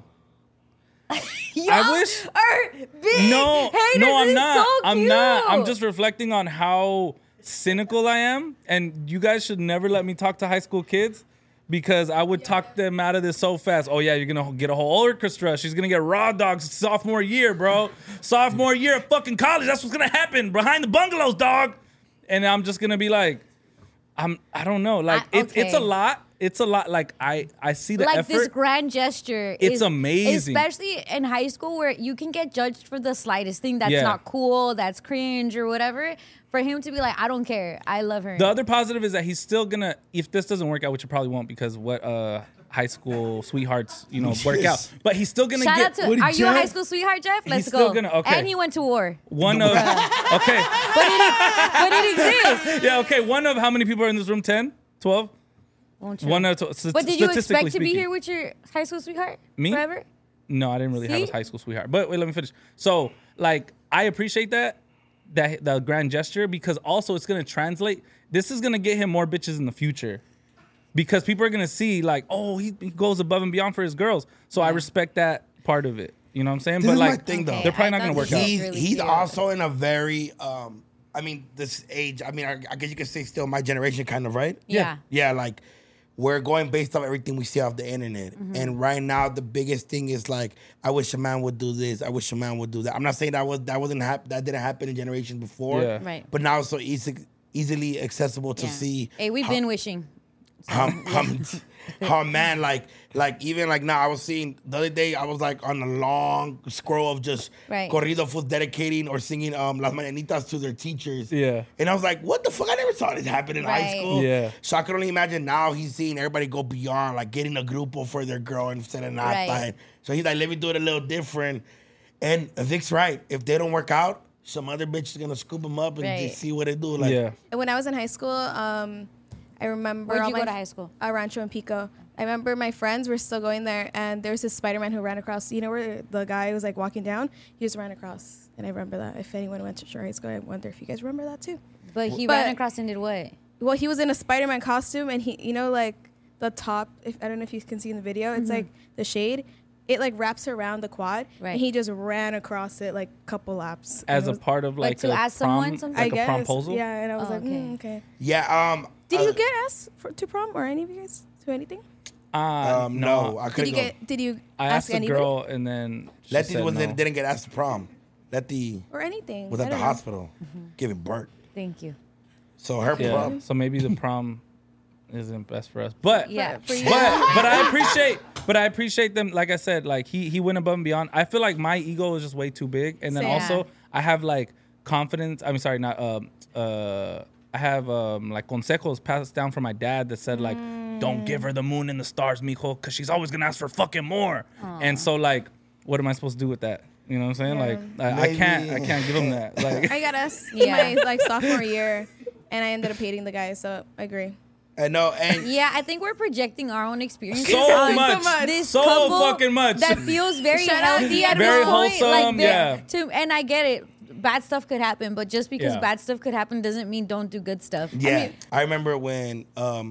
Y'all wish- are big No, haters. no, I'm This is not. so I'm not. I'm cute. just reflecting on how cynical I am. And you guys should never let me talk to high school kids because I would talk them out of this so fast. Oh, yeah, you're going to get a whole orchestra. She's going to get Raw Dogs sophomore year, bro. Sophomore year of fucking college. That's what's going to happen behind the bungalows, dog. And I'm just going to be like, I don't know. Like, it's okay. a lot. It's a lot. Like, I see the like effort. this grand gesture. It's is amazing. especially in high school where you can get judged for the slightest thing that's Yeah. not cool, that's cringe or whatever. For him to be like, I don't care, I love her. The other positive is that he's still gonna, if this doesn't work out, which it probably won't because what high school sweethearts, work out. But he's still gonna Shout get out to, are you a high school sweetheart, Jeff? Let's still go. gonna- okay. And he went to war. one of okay. But it exists. Yeah, okay. One of how many people are in this room? 10? 12? Won't you? One of But did you expect statistically to be speaking. here with your high school sweetheart? Me? Forever? No, I didn't really have See? a high school sweetheart. But wait, let me finish. So, like, I appreciate that the grand gesture because also it's gonna translate. This is gonna get him more bitches in the future. Because people are gonna see, like, oh, he goes above and beyond for his girls. So I respect that part of it. You know what I'm saying? This but is my like thing, though. they're probably not I gonna thought work this out. was He's really he's cute. also in a very I mean this age. I mean I guess you could say still my generation kind of, right? Yeah. Yeah, like we're going based off everything we see off the internet. Mm-hmm. And right now the biggest thing is like I wish a man would do this. I wish a man would do that. I'm not saying that didn't happen in generations before. Yeah. Right. But now it's so easily accessible to Yeah. see. Hey, we've been wishing. How man like even like now I was seeing the other day I was like on a long scroll of just Right. corrido fools dedicating or singing Las Mañanitas to their teachers. Yeah. And I was like, what the fuck? I never saw this happen in high Right. school. Yeah. So I could only imagine now he's seeing everybody go beyond, like getting a grupo for their girl and serenata. Right. And so he's like, let me do it a little different. And Vic's right. If they don't work out, some other bitch is gonna scoop them up and Right. just see what they do. Like, Yeah. When I was in high school, I remember Where'd all you my go to high school? Rancho and Pico. I remember my friends were still going there, and there was this Spider-Man who ran across. You know where the guy was like walking down? He just ran across, and I remember that. If anyone went to Shore High School, I wonder if you guys remember that too. But he But- ran across and did what? Well, he was in a Spider-Man costume, and he, like the top. I don't know if you can see in the video, it's like the shade. It like wraps around the quad, Right. and he just ran across it like a couple laps. As And it a was- part of like to a ask someone prom, something? like I a guess, promposal. yeah. And I was Oh, like, okay. okay. Yeah. Did you get asked to prom or any of you guys to anything? No, I Did couldn't you go. get? Did you I ask asked the anybody girl and then she Letty said no. didn't get asked to prom. Letty or anything? was I at the don't know. hospital giving birth. Thank you. So her Yeah. prom. So maybe the prom isn't best for us. But Yeah. For you. but I appreciate them. Like I said, like he went above and beyond. I feel like my ego is just way too big, and then Same. also I have like confidence. I mean, sorry, not I have like consejos passed down from my dad that said like, don't give her the moon and the stars, mijo, because she's always gonna ask for fucking more. And so like, what am I supposed to do with that? You know what I'm saying? Like I can't give him that. Like I got asked Yeah. my like sophomore year, and I ended up hating the guy. So I agree. I know, and Yeah, I think we're projecting our own experiences So on much. this So couple fucking much. that feels very Shout out healthy to at Very this point. wholesome, yeah. And I get it. Bad stuff could happen, but just because Yeah. bad stuff could happen doesn't mean don't do good stuff. yeah, I remember when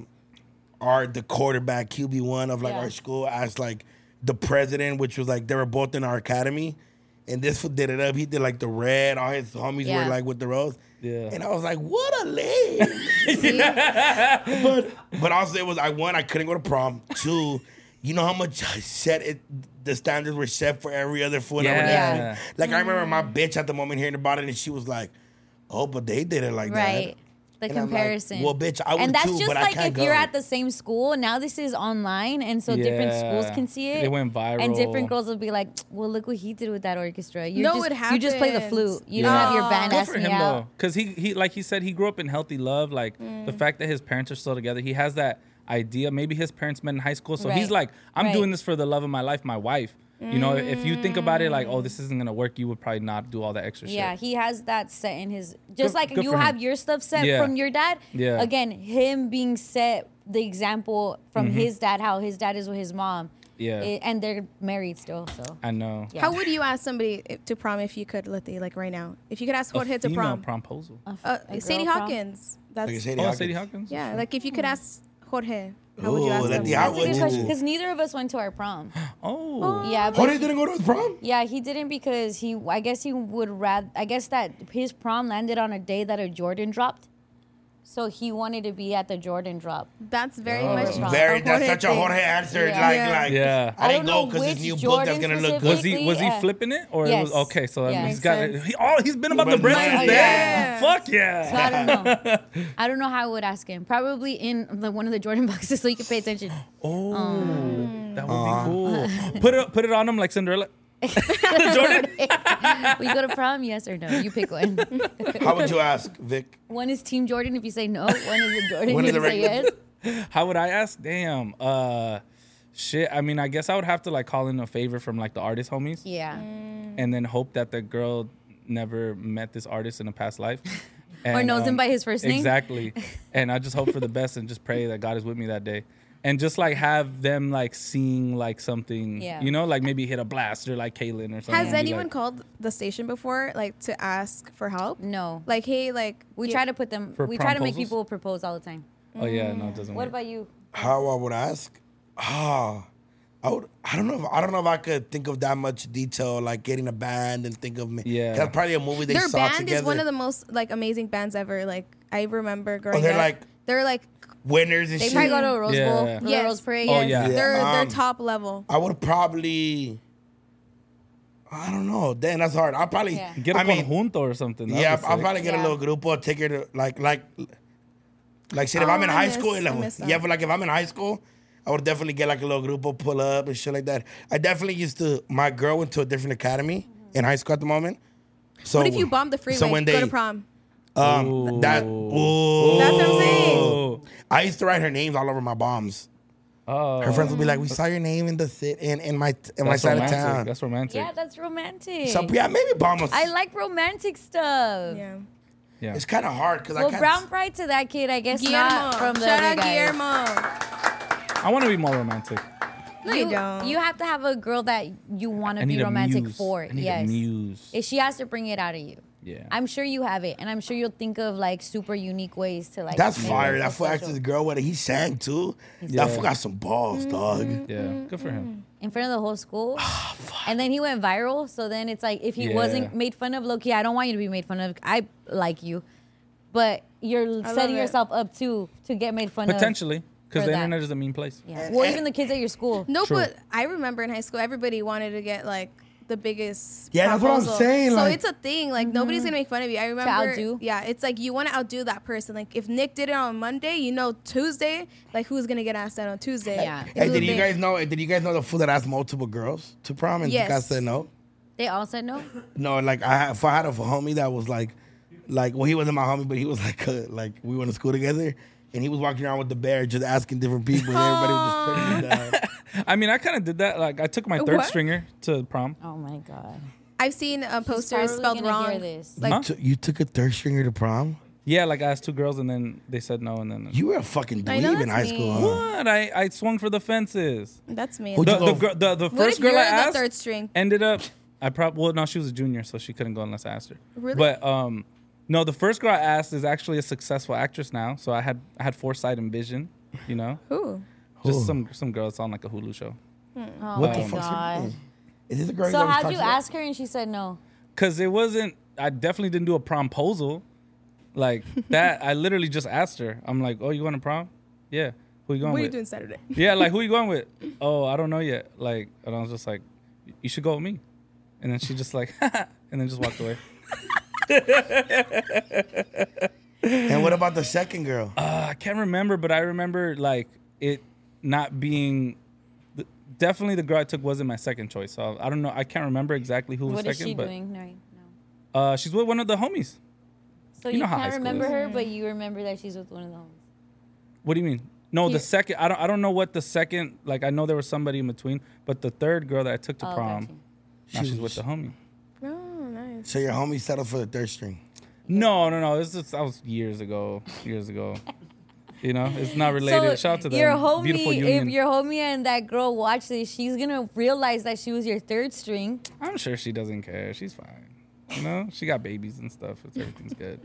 the quarterback QB1 of like Yeah. our school asked like the president, which was like they were both in our academy, and this fool did it up. He did like the red. All his homies Yeah. were like with the rose. Yeah. And I was like, what a lame. But also it was I couldn't go to prom. 2, you know how much the standards were set for every other fool. that went Yeah. there? Like I remember my bitch at the moment hearing about it, and she was like, "Oh, but they did it like that." Right. The And I'm like, comparison. well, bitch, I would and that's too, just but I like can't if you're go. at the same school. Now this is online, and so different schools Yeah. can see it. It went viral. and different girls will be like, "Well, look what he did with that orchestra. You No, just, it you just play the happens. flute. You Yeah. don't have your band Good ass for me him out." though, because he like he said, he grew up in healthy love. Like the fact that his parents are still together, he has that idea. Maybe his parents met in high school, so he's Right. like, I'm Right. doing this for the love of my life, my wife. You know, if you think about it, like, oh, this isn't gonna work, you would probably not do all that extra Yeah, shit. he has that set in his. Just Good- like good you for have him. your stuff set Yeah. from your dad. Yeah. Again, him being set the example from his dad, how his dad is with his mom. Yeah. And they're married still, so. I know. Yeah. How would you ask somebody to prom if you could, Letty, like right now? If you could ask A Jorge to female prom. promposal. A Sadie girl prom? Hawkins. That's Like Sadie Oh, Hawkins. Sadie Hawkins. yeah. Like if you could ask Jorge, how would you ask Ooh, him? Letty, how That's a would good you? question because neither of us went to our prom. Oh. Yeah, but Jorge didn't go to his prom? yeah, he didn't because I guess he would rather. I guess that his prom landed on a day that a Jordan dropped, so he wanted to be at the Jordan drop. That's very Oh. much Very- That's Jorge such a thing. Jorge answer. Yeah. Like, Yeah. like, Yeah. I didn't I don't go know because his which new book that's Jordan gonna look Was good. he was he Yeah. flipping it or Yes. it was okay? So Yeah. he's got it. Makes He's been about the But bread man, since yeah. then. Fuck yeah. So I don't know. I don't know how I would ask him. Probably in one of the Jordan boxes so he could pay attention. Oh, that would be cool. Put it on him like Cinderella. Jordan. Will you go to prom? Yes or no? You pick one. How would you ask, Vic? One is Team Jordan if you say no. One is a Jordan One if is you the say regular- yes. How would I ask? Damn. Shit. I mean, I guess I would have to like call in a favor from like the artist homies, Yeah. and then hope that the girl never met this artist in a past life. Or And, knows him by his first name. Exactly. And I just hope for the best and just pray that God is with me that day. And just like have them like seeing like something, Yeah. you know, like maybe hit a blaster like Kaylin or something. Has and be anyone like, called the station before, like to ask for help? No. Like, hey, like We yeah. try to put them. For We try to make promposals? people propose all the time. Oh yeah, no, it doesn't What work. about you? How I would ask? I don't know if I could think of that much detail, like getting a band and think of me. Yeah. That's probably a movie they Their saw band together. is one of the most like amazing bands ever. Like I remember growing they're up. like- they're like winners and They shit. probably go to a Rose Yeah. Bowl. Yes. Yes. Rose Parade. Oh, yes. yeah. they're top level. I would probably. I don't know. Damn, that's hard. I'll probably. Yeah. Get I a mean, conjunto or something. That'd yeah, be I'll sick. probably get a Yeah. little grupo, take her to like shit. If Oh, I'm in I high miss- school, I miss that. yeah, but like if I'm in high school, I would definitely get like a little grupo pull up and shit like that. I definitely used to. My girl went to a different academy in high school at the moment. So What if you bomb the freeway? So when go they to prom. Ooh. that ooh, That's what I'm saying. Oh. I used to write her names all over my bombs. Oh. Her friends would be like, "We saw your name in the in my That's side romantic. of town." That's romantic. Yeah, that's romantic. So yeah, maybe bomb us. I like romantic stuff. Yeah. Yeah. It's kind of hard because I Well, can't. brown pride to that kid, I guess Guillermo. not from the Shout other out guys. Guillermo. I want to be more romantic. No, you don't. You have to have a girl that you want I to need be a romantic muse. for. I need Yes. a muse. She has to bring it out of you. Yeah. I'm sure you have it, and I'm sure you'll think of like super unique ways to like. That's make fire. it That fool special. asked his girl whether he sang too. Yeah. That fool got some balls, dog. Yeah. Good for him. in front of the whole school. And then he went viral. So then it's like if he Yeah. wasn't made fun of, low-key, I don't want you to be made fun of. I like you, but you're love setting it. yourself up to get made fun of. Potentially, because for the that. internet is a mean place. Yeah. Well, even the kids at your school. No, True. but I remember in high school, everybody wanted to get like the biggest. Yeah, that's what I'm proposal. saying, So like- it's a thing. Like nobody's gonna make fun of you. I remember. outdo? Yeah, it's like you want to outdo that person. Like if Nick did it on Monday, you know Tuesday, like who's gonna get asked out on Tuesday? Yeah. It's Hey, a did you big- guys know? Did you guys know the fool that asked multiple girls to prom and Yes. the guy said no? They all said no. No, like I had a homie that was like, well, he wasn't my homie, but he was like we went to school together, and he was walking around with the bear just asking different people, and everybody was just turning him down. I mean, I kind of did that. Like, I took my third What? stringer to prom. Oh my god. I've seen posters probably spelled gonna hear wrong. this. Like Huh? You took a third stringer to prom? Yeah, like I asked 2 girls and then they said no, and then You were a fucking I know dweeb in that's high school, me. huh? what? I swung for the fences. That's me. Who'd you go The What first if girl you're I the asked third string? ended up. Well, no, she was a junior, so she couldn't go unless I asked her. Really? But no, the first girl I asked is actually a successful actress now. So I had foresight and vision, you know. Who? Just some girl that's on like a Hulu show. Oh What my the fuck's her god. name? Is this a girl So always how'd talks you about? ask her and she said no? Cause it wasn't. I definitely didn't do a promposal, like that. I literally just asked her. I'm like, "Oh, you going to prom? Yeah. Who you going What are with? you doing Saturday? Yeah, like who you going with? Oh, I don't know yet. Like, and I was just like, you should go with me. And then she just like, and then just walked away. And what about the second girl? I can't remember, but I remember like it not being. Definitely, the girl I took wasn't my second choice. So I don't know. I can't remember exactly who was What is second. she but doing? No. she's with one of the homies. So You you, know how high can't school remember is. her, but you remember that she's with one of the homies. What do you mean? No, You- the second. I don't know what the second. Like I know there was somebody in between, but the third girl that I took to Oh, prom, got you. now she's with the homie. Oh, nice. So your homie settled for the third string. No. That was years ago. You know, it's not related. Shout out to them. your homie, Beautiful if union. your homie and that girl watch this, she's gonna realize that she was your third string. I'm sure she doesn't care. She's fine. You know, she got babies and stuff. Everything's good.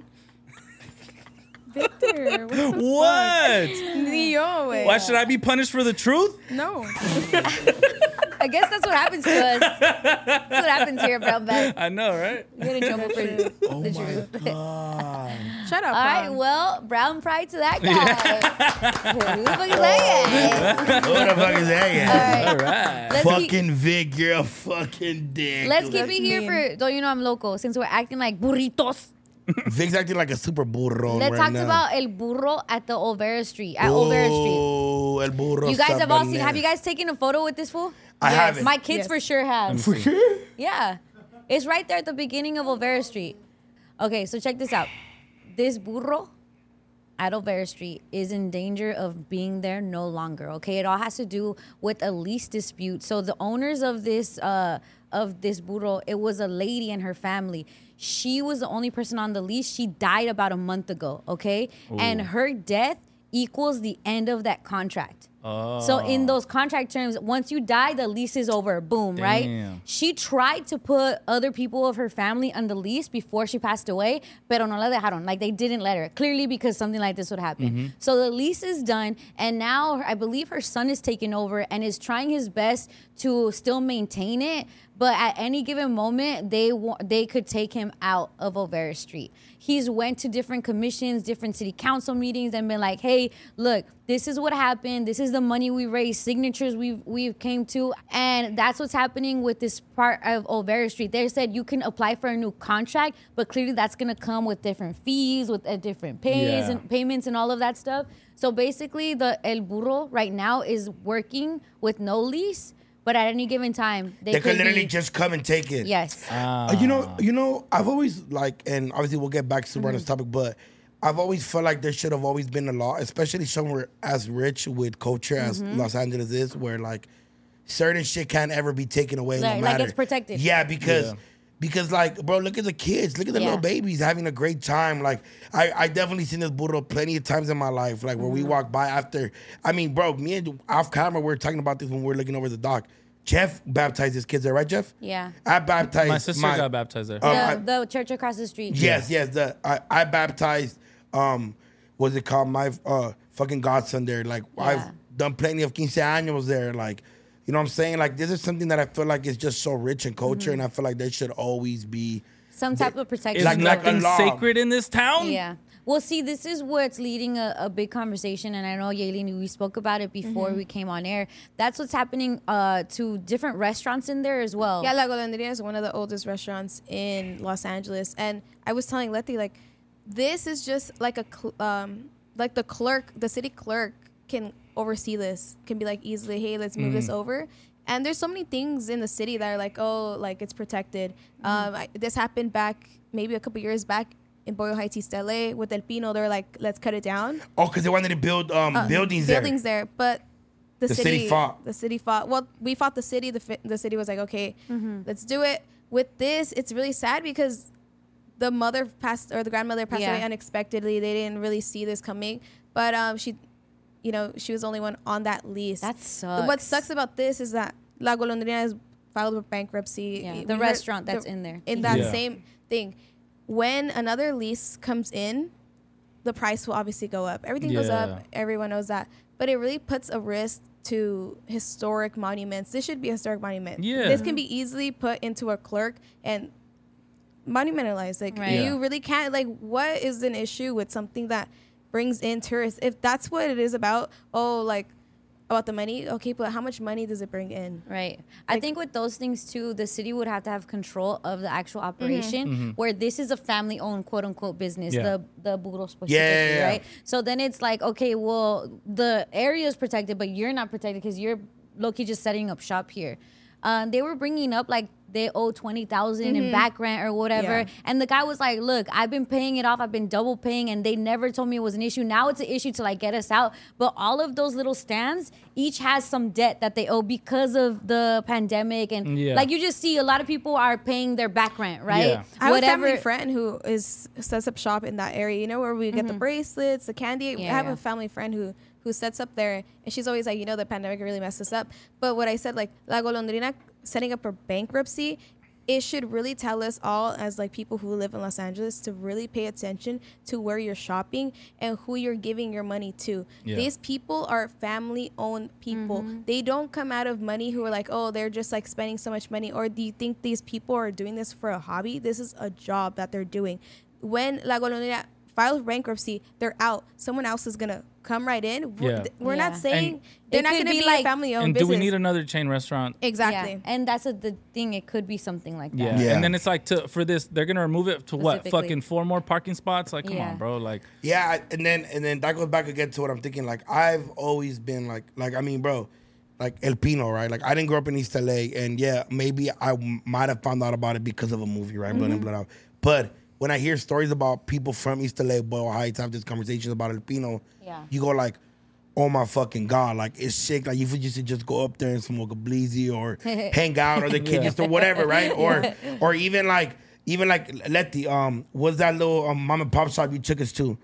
Victor, what the What? fuck? Ni yo, güey. Why should I be punished for the truth? No. I guess that's what happens to us. That's what happens here, Brown Bag. I know, right? You get in trouble for the truth. God. Shut up. All right, Prom. well, brown pride to that guy. Who the fuck is that guy? What the fuck is that? All All right, right. let's keep, Fucking Vic, you're a fucking dick. let's keep That's it here mean. for. Don't you know I'm local? Since we're acting like burritos. Vic's acting like a super burro Let's right talk now. about El Burro at the Olvera Street. At Olvera Street. Oh, el burro. You guys have all seen. sabanero. Have you guys taken a photo with this fool? I Yes. haven't. My kids Yes. for sure have. For sure? Yeah. It's right there at the beginning of Olvera Street. Okay, so check this out. This burro at Olvera Street is in danger of being there no longer. Okay, it all has to do with a lease dispute. So the owners of this burro, it was a lady and her family. She was the only person on the lease. She died about a month ago. Okay, and her death equals the end of that contract. So in those contract terms, once you die, the lease is over. Boom, right? Damn. She tried to put other people of her family on the lease before she passed away, pero no la dejaron. Like they didn't let her. Clearly because something like this would happen. So the lease is done, and now I believe her son is taking over and is trying his best to still maintain it. But at any given moment, they could take him out of Olvera Street. He's went to different commissions, different city council meetings, and been like, "Hey, look, this is what happened. This is the money we raised, signatures we've came to, and that's what's happening with this part of Olvera Street." They said you can apply for a new contract, but clearly that's gonna come with different fees, with different pays Yeah. and payments and all of that stuff. So basically, the El Burro right now is working with no lease. But at any given time, They could literally be, just come and take it. yes. You know, I've always like, and obviously we'll get back to on this topic, but I've always felt like there should have always been a law, especially somewhere as rich with culture as Los Angeles is, where like certain shit can't ever be taken away. Like- no like matter. it's protected. Yeah, because like, bro, look at the kids, look at the Yeah. little babies having a great time. Like, I definitely seen this burro plenty of times in my life, like where we walk by after. I mean, bro, me and off camera, we were talking about this when we were looking over the dock. Jeff baptized his kids there, right, Jeff? Yeah. I baptized My sister got baptized there. The church across the street. Yes. I baptized. What's it called? My fucking godson there. Like I've done plenty of 15 años there. Like, you know what I'm saying? Like this is something that I feel like is just so rich in culture, and I feel like there should always be. Some type of protection. Is like a nothing law. sacred in this town? Yeah. Well, see, this is what's leading a big conversation, and I know, Yaelin, we spoke about it before we came on air. That's what's happening to different restaurants in there as well. Yeah, La Golondrina is one of the oldest restaurants in Los Angeles, and I was telling Letty, like, this is just like like the city clerk can oversee this, can be like easily, hey, let's move this over. And there's so many things in the city that are like, oh, like it's protected. This happened back maybe a couple years back in Boyle Heights, East LA with El Pino. They were like, let's cut it down. Oh, because they wanted to build buildings there. Buildings there, but the city fought. The city fought. Well, we fought the city. The city was like, okay, let's do it. With this, it's really sad because the mother passed or the grandmother passed Yeah. away unexpectedly. They didn't really see this coming, but she, you know, she was the only one on that lease. That sucks. What sucks about this is that La Golondrina is filed for bankruptcy. Yeah, We the heard restaurant that's in there. In that Yeah. same thing, when another lease comes in, the price will obviously go up. Everything goes Yeah. up. Everyone knows that. But it really puts a risk to historic monuments. This should be a historic monument. Yeah. This can be easily put into a clerk and monumentalized. Like, Right. you really can't, like, what is an issue with something that brings in tourists? If that's what it is about, about the money, okay, but how much money does it bring in? Right. I think with those things too, the city would have to have control of the actual operation, where this is a family-owned quote unquote business, Yeah. the burros specifically, Yeah. right? So then it's like, okay, well, the area is protected, but you're not protected because you're low-key just setting up shop here. They were bringing up like they owe 20,000 in back rent or whatever, Yeah. and the guy was like, "Look, I've been paying it off. I've been double paying, and they never told me it was an issue. Now it's an issue to like get us out." But all of those little stands each has some debt that they owe because of the pandemic, and Yeah. like you just see a lot of people are paying their back rent, right? Yeah. I have a family friend who sets up shop in that area. You know where we get the bracelets, the candy. I have Yeah. a family friend who sets up there, and she's always like, you know, the pandemic really messed us up. But what I said, like La Golondrina setting up for bankruptcy, it should really tell us all as like people who live in Los Angeles to really pay attention to where you're shopping and who you're giving your money to. Yeah. These people are family-owned people. They don't come out of money who are like, oh, they're just like spending so much money. Or do you think these people are doing this for a hobby? This is a job that they're doing. When La Golondrina files bankruptcy, they're out. Someone else is gonna come right in. Yeah. We're Yeah. not saying And they're it not could gonna be be like- a family-owned And business. do we need another chain restaurant? Exactly. Yeah. And that's the thing. It could be something like that. Yeah. Yeah. And then it's like for this, they're gonna remove it to what? Specifically. Fucking 4 more parking spots? Like, come Yeah. on, bro. Like, Yeah, and then that goes back again to what I'm thinking. Like, I've always been like I mean, bro, like El Pino, right? Like, I didn't grow up in East LA, and yeah, maybe I might have found out about it because of a movie, right? Blood in, Blood out. But when I hear stories about people from East LA, Boyle Heights, have this conversation about El Pino, Yeah. you go like, oh my fucking God, like it's sick. Like if you used to just go up there and smoke a bleezy or hang out or the kid just or whatever, right? Or even like Letty, what's that little mom and pop shop you took us to?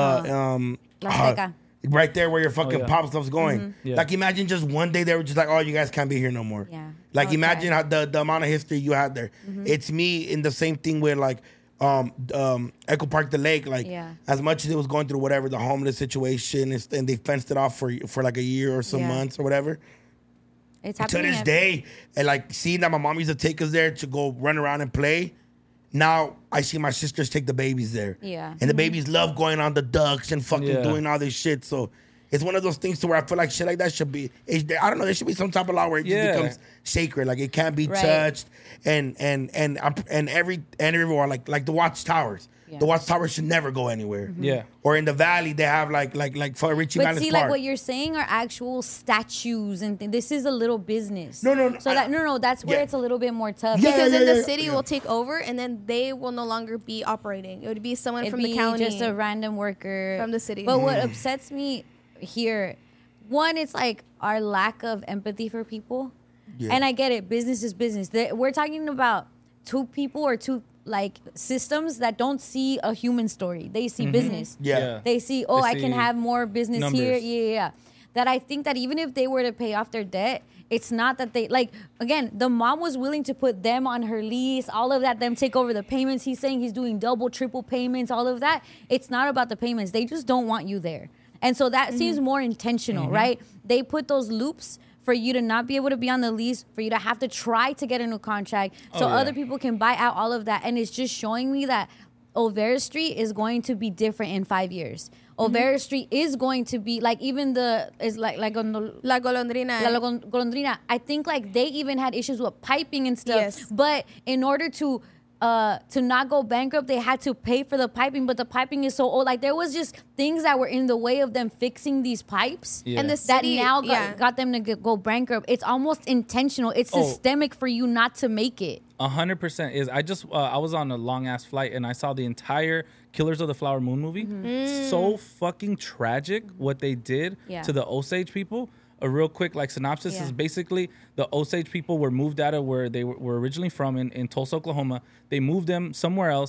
La Azteca. Right there where your fucking yeah. pop stuff's going. Yeah. Like imagine just one day they were just like, oh, you guys can't be here no more. Yeah. Like Okay. imagine how the amount of history you had there. It's me in the same thing with like Echo Park the Lake. Like Yeah. as much as it was going through whatever the homeless situation and they fenced it off for like a year or some Yeah. months or whatever. It's To happening this day, and like seeing that my mom used to take us there to go run around and play. Now I see my sisters take the babies there. Yeah. And the babies love going on the ducks and fucking Yeah. doing all this shit. So it's one of those things to where I feel like shit like that should be. I don't know. There should be some type of law where it Yeah. just becomes sacred. Like it can't be Right. touched. And everywhere like the watchtowers. Yeah. The watchtowers should never go anywhere. Yeah. Or in the valley they have like for Richie But Valens see, Park. like what you're saying are actual statues and this is a little business. No, So that's where yeah. it's a little bit more tough. Yeah, Because yeah, then yeah, the yeah, city yeah. will take over, and then they will no longer be operating. It would be someone It'd from be the county. just a random worker From the city. But what upsets me here, one, it's like our lack of empathy for people. Yeah. And I get it, business is business. We're talking about two people or two like systems that don't see a human story. They see business. Yeah. Yeah. They see, They I can see have more business numbers. here. Yeah. That I think that even if they were to pay off their debt, it's not that they like again, the mom was willing to put them on her lease, all of that, them take over the payments. He's saying he's doing double, triple payments, all of that. It's not about the payments. They just don't want you there. And so that seems more intentional, right? They put those loops for you to not be able to be on the lease, for you to have to try to get a new contract, so Oh, yeah. other people can buy out all of that. And it's just showing me that Olvera Street is going to be different in 5 years. Olvera Street is going to be like even La Golondrina. La Golondrina. I think like they even had issues with piping and stuff. Yes. But in order to not go bankrupt, they had to pay for the piping. But the piping is so old. Like there was just things that were in the way of them fixing these pipes. Yeah. And the That city now yeah. got them to go bankrupt. It's almost intentional. It's Oh. systemic for you not to make it. 100% is. I was on a long ass flight and I saw the entire Killers of the Flower Moon movie. So fucking tragic what they did Yeah. to the Osage people. A real quick like synopsis Yeah. is basically the Osage people were moved out of where they were originally from in Tulsa, Oklahoma. They moved them somewhere else,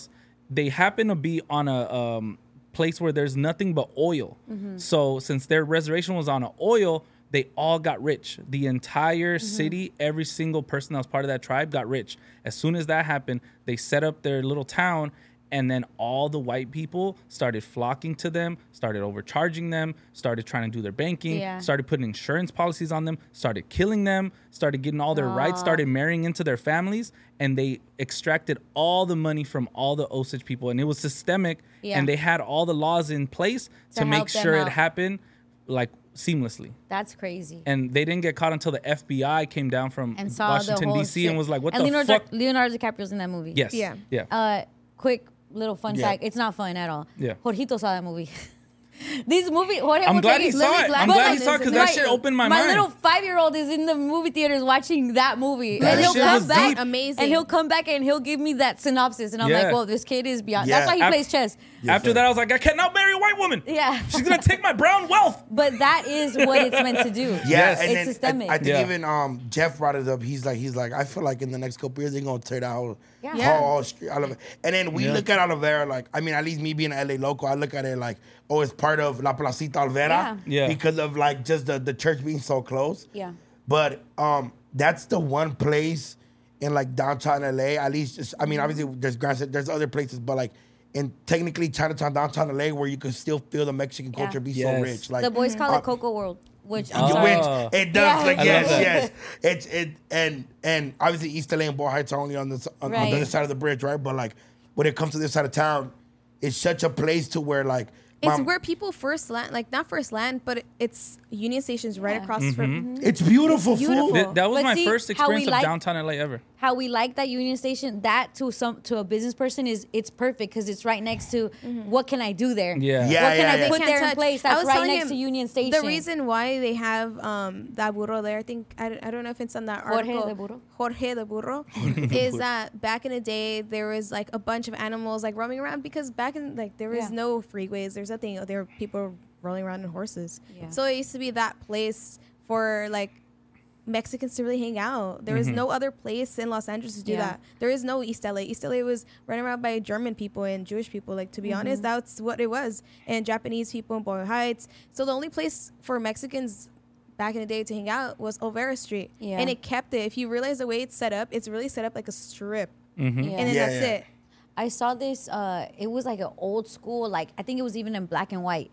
they happen to be on a place where there's nothing but oil. So since their reservation was on oil, they all got rich. The entire city, every single person that was part of that tribe got rich. As soon as that happened, they set up their little town, and then all the white people started flocking to them, started overcharging them, started trying to do their banking, started putting insurance policies on them, started killing them, started getting all their rights, started marrying into their families, and they extracted all the money from all the Osage people. And it was systemic, and they had all the laws in place to make help them sure it out. happened like seamlessly. That's crazy. And they didn't get caught until the FBI came down from And saw Washington, the whole D.C. shit. and was like, what and the fuck? Leonardo DiCaprio's in that movie. Yes. Yeah. Quick little fun Yeah. fact. It's not fun at all. Yeah. Jorgito saw that movie. These movie. I'm glad he saw it. I'm glad he saw it because that shit opened my mind. My little 5-year-old is in the movie theaters watching that movie, That and he'll shit come was back. deep. Amazing. And he'll come back and he'll give me that synopsis, and I'm Yeah. like, "Whoa, this kid is beyond." Yeah. That's why he plays chess. After that, I was like, I cannot marry a white woman. Yeah. She's going to take my brown wealth. But that is what it's meant to do. Yeah, Yes. and It's then systemic. I think Yeah. even Jeff brought it up. He's like, I feel like in the next couple years they're gonna tear down Yeah. whole street. I love it. And then we look at Olivera like, I mean, at least me being an LA local, I look at it like, oh, it's part of La Placita Olvera, Yeah. because of like just the church being so close. Yeah. But that's the one place in like downtown LA. At least, just, I mean, obviously there's other places, but like. And technically, Chinatown, downtown LA, where you can still feel the Mexican culture be so Yes. rich. Like The boys call it Coco World, which I'm sorry. which it does, Yeah. like I yes, love yes. It's and obviously East LA and Boyle Heights are only on the Right. other side of the bridge, right? But like when it comes to this side of town, it's such a place to where like It's where people first land, like not first land, but it's Union Station's right across from. it's beautiful, Beautiful. food. That was But my see, first how we experience of like- downtown LA ever. How we like that Union Station, that to a business person it's perfect because it's right next to what can I do there? Yeah. Yeah, What can I yeah. put Can't there in touch. place I that's was right telling next him to Union Station? The reason why they have that burro there, I think I don't know if it's on that Jorge article. de Burro? Jorge the burro is that back in the day there was like a bunch of animals like roaming around because back in like there was Yeah. no freeways, there's nothing. There were people rolling around in horses. Yeah. So it used to be that place for like Mexicans to really hang out. There is no other place in Los Angeles to do Yeah. that. There is no East LA. East LA was run around by German people and Jewish people. Like, to be honest, that's what it was. And Japanese people in Boyle Heights. So the only place for Mexicans back in the day to hang out was Olvera Street. Yeah. And it kept it. If you realize the way it's set up, it's really set up like a strip. Yeah. And then Yeah, that's yeah. it. I saw this. It was like an old school, like I think it was even in black and white,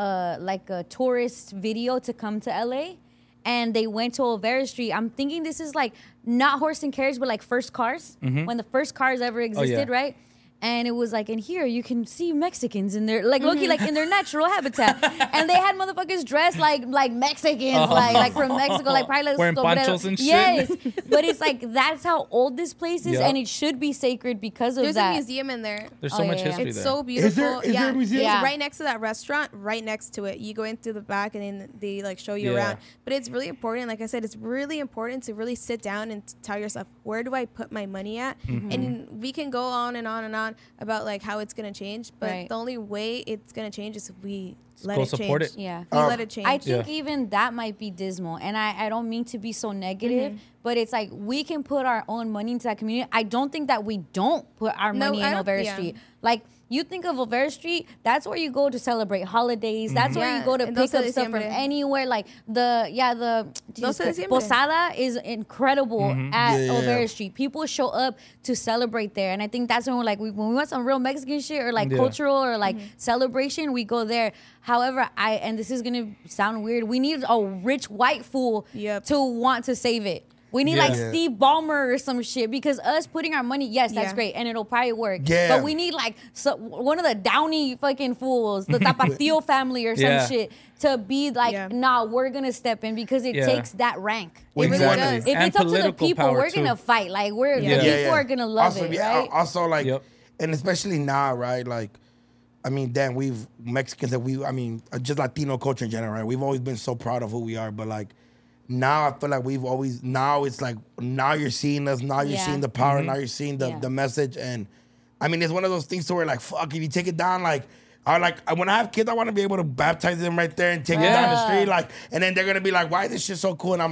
like a tourist video to come to LA, and they went to Olvera Street. I'm thinking this is like not horse and carriage, but like first cars when the first cars ever existed, right? And it was like in here you can see Mexicans in their like looking like in their natural habitat, and they had motherfuckers dressed like Mexicans, like from Mexico, like probably like Wearing sombrero. ponchos and shit. Yes, but it's like that's how old this place is, Yep. and it should be sacred because of There's that. a museum in there. There's so Oh, much yeah, yeah. history It's there. so beautiful. Is there a museum? It's Yeah. right next to that restaurant, right next to it. You go into the back and then they like show you Yeah. around. But it's really important. Like I said, it's really important to really sit down and tell yourself, where do I put my money at? Mm-hmm. And we can go on and on and on about like how it's gonna change. But Right. the only way it's gonna change is if we let go it support change. it. Yeah. We let it change. I think Yeah. even that might be dismal. And I don't mean to be so negative, but it's like we can put our own money into that community. I don't think that we don't put our No, money I in don't- Olvera yeah. Street. Like, you think of Olvera Street, that's where you go to celebrate holidays. That's where you Yeah, go to and pick 12 up de stuff from diciembre. anywhere. Like the Jesus 12 de Christ, diciembre. Posada is incredible at Yeah. Olvera Street. People show up to celebrate there. And I think that's when we're like, when we want some real Mexican shit or like Yeah. cultural or like Mm-hmm. celebration, we go there. However, and this is gonna sound weird, we need a rich white fool Yep. to want to save it. We need Yeah. like Yeah. Steve Ballmer or some shit because us putting our money, yes, that's Yeah. great and it'll probably work. Yeah. But we need like one of the Downey fucking fools, the Tapatio family or some Yeah. shit to be like, Yeah. nah, we're gonna step in because it Yeah. takes that rank. It really Exactly. does. If And it's up to the political people, power, we're gonna too. fight. Like the Yeah. people are gonna love also, it, yeah, right? Also, like, Yep. and especially now, right? Like, I mean, damn, Mexicans just Latino culture in general, right? We've always been so proud of who we are, but like, now I feel like now it's like, now you're seeing us, now you're Yeah. seeing the power, now you're seeing the Yeah. message. And I mean, it's one of those things to where like, fuck, if you take it down, like, when I have kids, I want to be able to baptize them right there and take it down the Yeah. street. Like, and then they're going to be like, why is this shit so cool? And I'm like,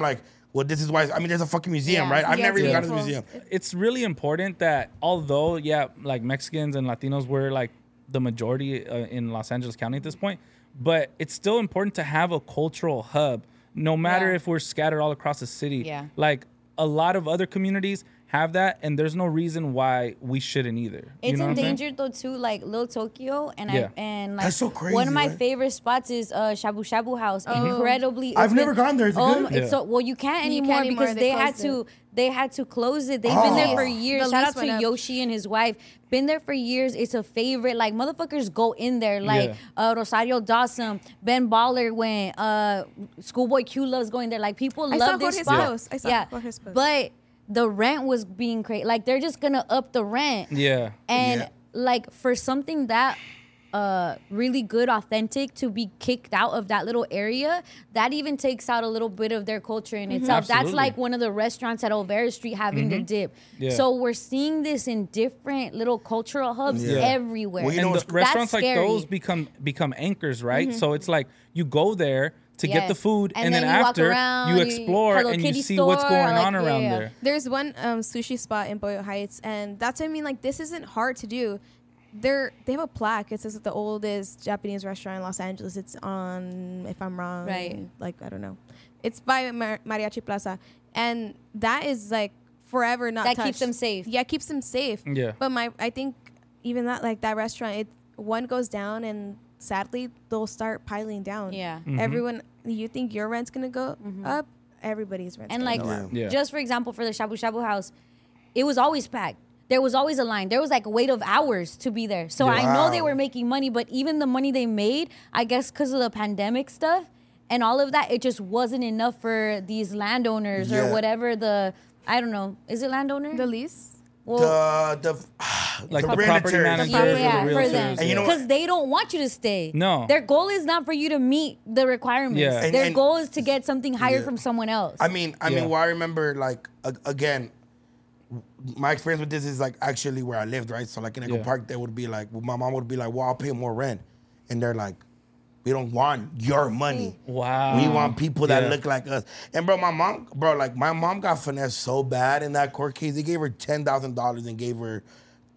well, this is why. I mean, there's a fucking museum, Yeah. right? I've Yeah, never it's even gone to the beautiful. museum. It's really important that although, yeah, like Mexicans and Latinos were like the majority in Los Angeles County at this point, but it's still important to have a cultural hub, no matter Yeah. if we're scattered all across the city. Yeah. Like a lot of other communities have that, and there's no reason why we shouldn't either. You It's know what I'm saying? endangered though too, like Little Tokyo, and Yeah. like That's so crazy, one of my right? favorite spots is Shabu Shabu House. Oh. Incredibly, I've it's never gone there. Is it good? It's Yeah. so well you can't You anymore can't anymore. because They they had closed to close it. They've been there for Oh. years. The Shout lease out to went up. Yoshi and his wife. Been there for years. It's a favorite. Like motherfuckers go in there. Like Rosario Dawson, Ben Baller went. Schoolboy Q loves going there. Like people I love saw this Jorge's spot. post. I saw yeah, Jorge's post. but the rent was being crazy. Like they're just gonna up the rent. Yeah. And Yeah. like for something that really good, authentic to be kicked out of that little area, that even takes out a little bit of their culture in itself. That's Absolutely. like one of the restaurants at Olvera Street having the dip. Yeah. So we're seeing this in different little cultural hubs Yeah. everywhere. Well, you know And what's the restaurants like scary. those become anchors, right? So it's like you go there to get the Yes. food, And and then then you walk after around, you you- explore Hello and you Kitty see what's store, going like, on around yeah. there. There's one sushi spot in Boyle Heights, and that's what I mean. Like, this isn't hard to do. They have a plaque. It says it's the oldest Japanese restaurant in Los Angeles. It's on, if I'm wrong, Right. like I don't know, it's by Mariachi Plaza, and that is like forever not That touched. keeps them safe. Yeah, keeps them safe. Yeah. But I think even that restaurant, one goes down, and sadly they'll start piling down. Yeah. Everyone, you think your rent's gonna go up? Everybody's rent's And gonna like, go up. Yeah. just for example, for the Shabu Shabu House, it was always packed. There was always a line. There was like a wait of hours to be there. So I know they Wow. were making money, but even the money they made, I guess because of the pandemic stuff and all of that, it just wasn't enough for these landowners Yeah. or whatever I don't know. Is it landowner? The lease. Well, Like the realtors. property managers yeah, or the yeah, for realtors. them. And you know what? Because they don't want you to stay. No. Their goal is not for you to meet the requirements. Yeah. And- Their and- goal is to get something higher Yeah. from someone else. I mean, Yeah. well, I remember like again, my experience with this is like actually where I lived, right? So like in Echo Yeah. Park, they would be like, well, my mom would be like, well, I'll pay more rent, and they're like, we don't want your money. Wow. We want people that Yeah. look like us. And bro, my mom got finessed so bad in that court case. They gave her $10,000 and gave her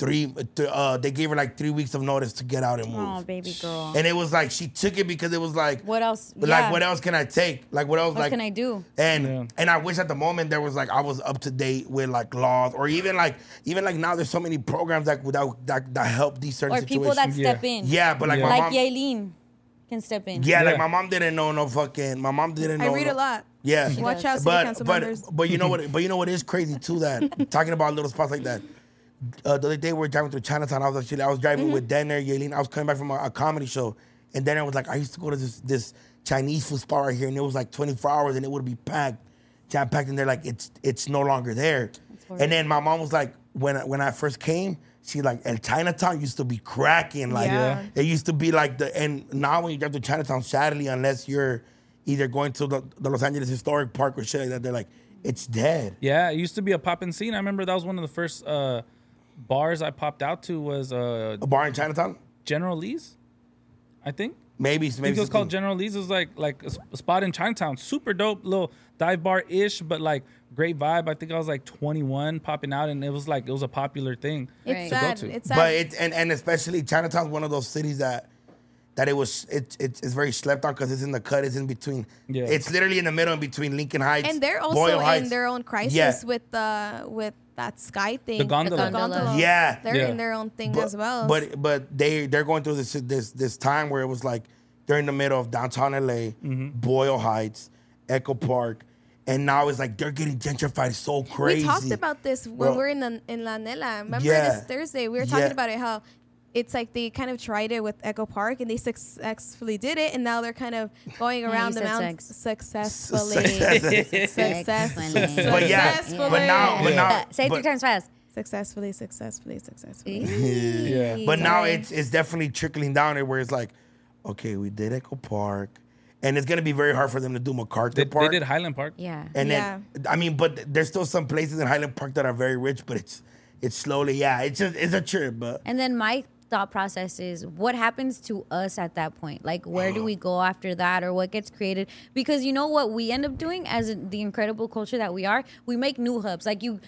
they gave her like 3 weeks of notice to get out and move. Oh, baby girl. And it was like she took it because it was like, What else? Like Yeah. what else can I take? Like what else? What like can I do? And Yeah. and I wish at the moment there was like I was up to date with like laws or even like now there's so many programs that help these certain Or people situations. that step in. Yeah, but like Yeah. my Like mom. Yailin can step in. Yeah, like Yeah. my mom didn't know no fucking. My mom didn't I know. read no- a lot. Yeah, Watch does. out, city council members. but you know what? But you know what is crazy too? That talking about little spots like that. The other day we were driving through Chinatown. I was driving with Denner, Yaelin. I was coming back from a comedy show, and Denner was like, I used to go to this Chinese food spot right here, and it was like 24 hours, and it would be packed, jam packed, and they're like, it's no longer there. And then my mom was like, when I first came, she like, and Chinatown used to be cracking, like Yeah. it used to be like and now when you drive to Chinatown, sadly, unless you're either going to the Los Angeles Historic Park or shit like that, they're like, it's dead. Yeah, it used to be a poppin' scene. I remember that was one of the first bars I popped out to was A bar in Chinatown? General Lee's, I think. Maybe I think it was called General Lee's. It was like a spot in Chinatown. Super dope little dive bar-ish, but like great vibe. I think I was like 21 popping out, and it was a popular thing It's to go sad. to. It's sad. But and especially Chinatown's one of those cities that it's very slept on because it's in the cut. It's in between. Yeah. It's literally in the middle in between Lincoln Heights. and they're also Boyle in Heights. their own crisis Yeah. with that sky thing. The gondola. gondola. Yeah. They're Yeah. in their own thing But- as well. But they're going through this time where it was like they're in the middle of downtown LA, Mm-hmm. Boyle Heights, Echo Park, and now it's like they're getting gentrified so crazy. we talked about this when Bro. we were in La Nela. Remember Yeah. this Thursday? We were talking Yeah. about it, how it's like they kind of tried it with Echo Park and they successfully did it, and now they're kind of going around you the said mountain sex. successfully. Excellent. But yeah, Successfully. but now, Say it 3 times fast. Successfully. yeah. But now Sorry. it's definitely trickling down there where it's like, okay, we did Echo Park, and it's gonna be very hard for them to do MacArthur They Park. did Highland Park. Yeah. And Yeah. then I mean, but there's still some places in Highland Park that are very rich, but it's slowly, yeah, it's a trip, but And then my thought process is, what happens to us at that point? Like, where do we go after that, or what gets created? Because you know what we end up doing as the incredible culture that we are, we make new hubs. Like you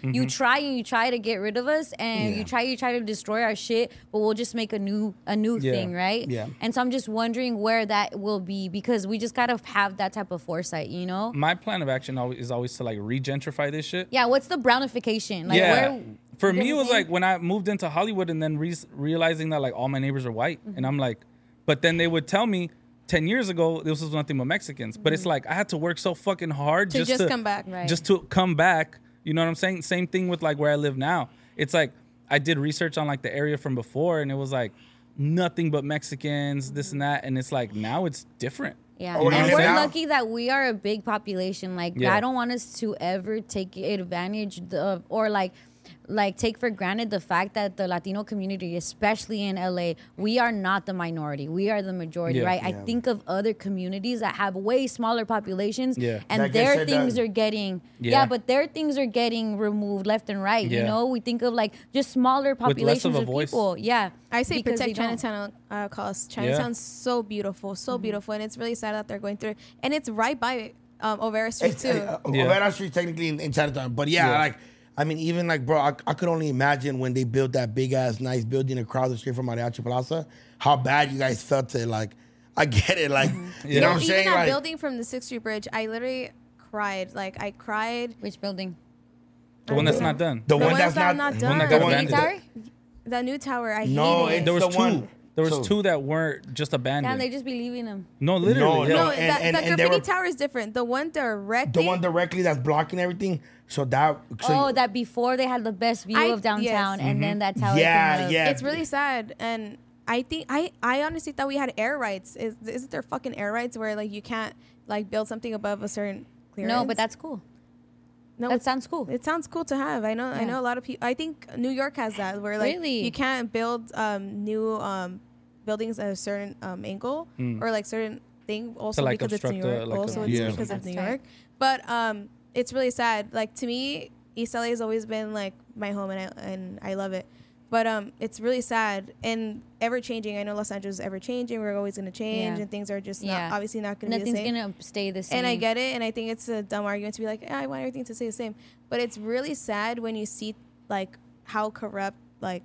try to get rid of us, and you try to destroy our shit, but we'll just make a new thing, right? Yeah. And so I'm just wondering where that will be, because we just gotta have that type of foresight, you know? My plan of action is always to like regentrify this shit. Yeah. What's the brownification? Like, where? For you know me, it what was I'm like when I moved into Hollywood and then realizing that like all my neighbors are white. And I'm like, but then they would tell me 10 years ago, this was nothing but Mexicans. But it's like, I had to work so fucking hard To just come back. Right. just to come back. You know what I'm saying? Same thing with like where I live now. It's like, I did research on like the area from before, and it was like nothing but Mexicans, this and that. And it's like, now it's different. Yeah, Oh, and yeah. we're Now- lucky that we are a big population. Like, Yeah. I don't want us to ever take advantage of, or like take for granted the fact that the Latino community, especially in LA, we are not the minority. We are the majority, Yeah. right? I think of other communities that have way smaller populations, Yeah. and Like I their said, things that- are getting, Yeah. but their things are getting removed left and right. You Yeah. know, we think of like just smaller less of populations a of voice. people. Yeah, I say because protect they don't. Chinatown, cause Chinatown's so beautiful, beautiful, and it's really sad that they're going through it. And it's right by Olvera Street It's, too. Yeah. Olvera Street technically in Chinatown, but yeah, Yeah. like I mean, even like bro, I could only imagine when they built that big ass nice building across the street from Mariachi Plaza, how bad you guys felt to like. I get it, like you know what I'm Even saying, that like building from the 6th Street Bridge, I literally cried. Like I cried. Which building? The one that's not done. the one ones that's that not, are not The one that done. got one- abandoned. Tower? That new tower, I No, hate it. it's There was the two. one. There was So- two that weren't just abandoned. Damn, they just be leaving them. No, literally. No, yeah. No, and- that, and- the and they graffiti were- tower is different. The one directly. the one directly that's blocking everything. So that That before they had the best view of downtown, yes. and then that tower. Yeah, came up. yeah. It's really sad, and I think I honestly thought we had air rights. Isn't there fucking air rights where like you can't like build something above a certain clearance? No, but that's cool. no, that it's- sounds cool. It sounds cool to have. I know. I Yeah. know a lot of people. I think New York has that where like Really? you can't build new buildings at a certain angle or like certain thing. Also like, because it's New obstruct York. like, also, a- it's Yeah. because of That's New tight. York. But it's really sad. Like to me, East LA has always been like my home, and I love it. But it's really sad and ever changing. I know Los Angeles is ever changing. We're always going to change, Yeah. and things are just Yeah. not, obviously not going to be the Nothing's same. gonna stay the same. And I get it, and I think it's a dumb argument to be like, I want everything to stay the same. But it's really sad when you see like how corrupt like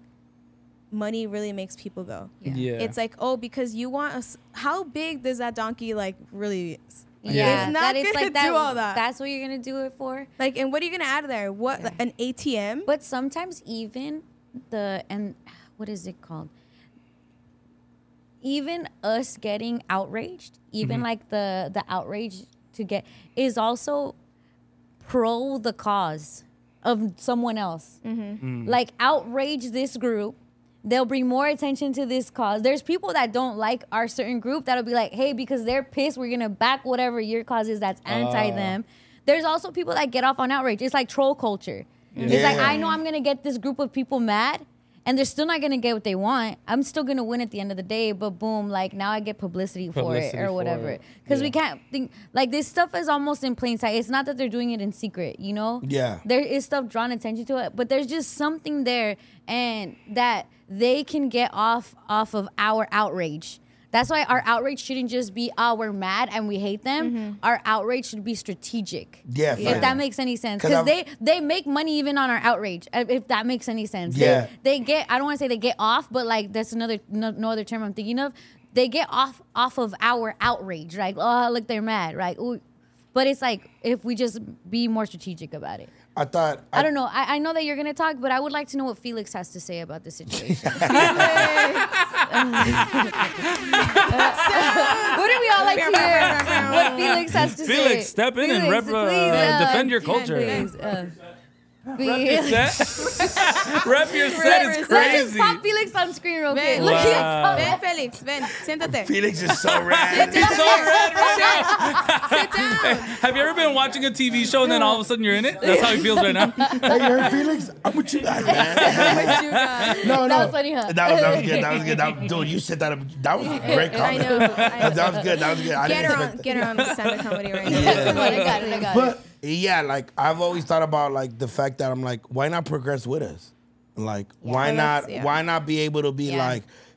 money really makes people go. Yeah. It's like, oh, because you want us. How big does that donkey like really is? Yeah, It's not that it's gonna like that. do all that. That's what you're gonna do it for. Like, and what are you gonna add there? What an ATM? But sometimes even what is it called? Even us getting outraged, even like the outrage to get is also pro the cause of someone else. Like outrage this group. They'll bring more attention to this cause. There's people that don't like our certain group that'll be like, hey, because they're pissed, we're gonna back whatever your cause is that's anti them. There's also people that get off on outrage. It's like troll culture. It's like, I know I'm gonna get this group of people mad, and they're still not gonna get what they want. I'm still gonna win at the end of the day, but boom, like now I get publicity for it Publicity or for whatever. it. Because we Yeah. can't think like this stuff is almost in plain sight. It's not that they're doing it in secret, you know? Yeah. There is stuff drawing attention to it, but there's just something there, and that they can get off of our outrage. That's why our outrage shouldn't just be, we're mad and we hate them. Our outrage should be strategic. Yeah, If fine. that makes any sense. 'Cause Because they make money even on our outrage, if that makes any sense. Yeah. They get, I don't want to say they get off, but like that's another, no other term I'm thinking of. They get off of our outrage, right? Oh, look, they're mad, right? Ooh. But it's like, if we just be more strategic about it. I thought I don't know. I know that you're going to talk, but I would like to know what Felix has to say about the situation. Wouldn't we all like to hear what Felix has to say? Felix, step in and Felix, defend your culture. Felix, Rep your set. Rep your set is Let's just crazy. pop Felix on screen real quick. Ven. Look Wow. at Ven, Felix, ven, siéntate. Felix is so rad. He's so red right Sit down. now. Have you ever been watching a TV show and then all of a sudden you're in it? That's how he feels right now. Hey, you heard Felix? I'm with you guys, man. What you got? No, That was funny, huh? That was good. That was good. Dude, you said that. That was a great I comment. know. That was good. That was good. I Get didn't her on, expect get her on stand-up comedy right now. Come on, I got it. But yeah, like I've always thought about like the fact that I'm like, why not progress with us? Like, why Well, not? that's- yeah. Why not be able to be Yeah. like,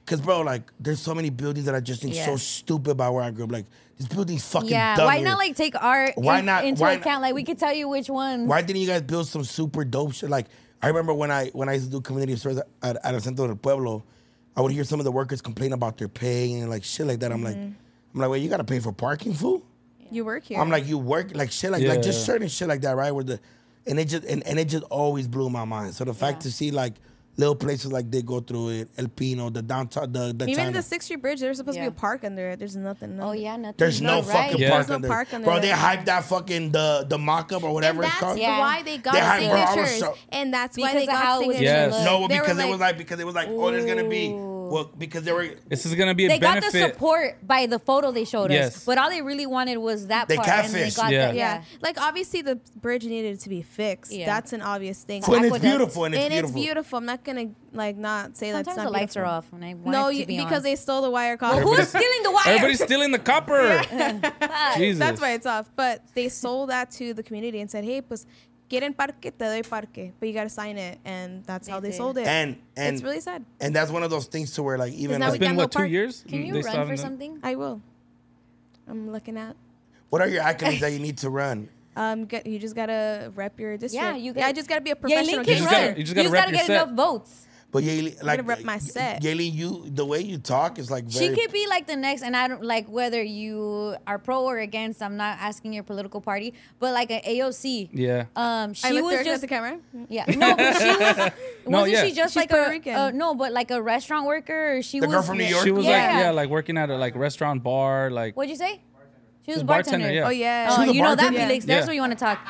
Cause bro, like, there's so many buildings that I just think Yeah. so stupid about where I grew up. Like, this building's fucking Yeah, dumb why here. not like take art into why account? Like we could tell you which ones. Why didn't you guys build some super dope shit? Like, I remember when I used to do community service at El Centro del Pueblo, I would hear some of the workers complain about their pay and like shit like that. I'm like, wait, you gotta pay for parking, fool? You work here. I'm like, you work like shit like Yeah. just certain shit like that, right? Where and it just always blew my mind. So the fact to see like little places like they go through it, El Pino, the downtown, the Even China. the 6th Street Bridge, there's supposed to be Yeah. a park under it. There's nothing. Oh yeah, nothing. There's no You're right. fucking Yeah. park There's no under park there. under Bro, they there. hyped that fucking the mock-up or whatever And it's that's called. Yeah. why they got They had- bro, I was signatures. so- And that's why Because they of how got it was signatures. Yes. gonna No, look. They because were it was like oh, there's gonna be because they were This is gonna be a They got benefit. the support by the photo they showed Yes. us, but all they really wanted was that They part. And they catfished. got Yeah. that, Yeah. Like obviously the bridge needed to be fixed. Yeah. That's an obvious thing. and it's Aqueduct. beautiful and it's And beautiful. it's beautiful. I'm not gonna like not say that's Sometimes not the lights are beautiful. off when I want No, it to be because on. they stole the wire copper. Who's stealing the wire? Everybody's stealing the copper. Jesus. That's why it's off. But they sold that to the community and said, hey, pues, quieren parque, te doy parque. But you got to sign it. And that's how they did. sold it. And it's really sad. And that's one of those things to where like even now It's like, we been got no what, 2 park. years? Can you They still run for haven't done- something? I will. I'm looking at. what are your accolades that you need to run? You just gotta rep your district. Yeah, you I got- just gotta be a Yeah, professional. Link You can just gamer. gotta- run. you just gotta rep your get set. enough votes. But Yaeli, like rep my set. Yaeli, you the way you talk is like very. She could be like the next, and I don't like whether you are pro or against. I'm not asking your political party, but like an AOC. Yeah. She I looked was there at just the camera. yeah. No, but she was. No, Wasn't yeah. she just She's like Puerto a Rican. no, but like a restaurant worker? Or she The was girl from New York? She was Yeah. like working at a like restaurant bar, like What'd you say? She was a a bartender, bartender. yeah. Oh yeah. Oh, She was a you know that, bartender? Felix. Yeah. That's what you want to talk.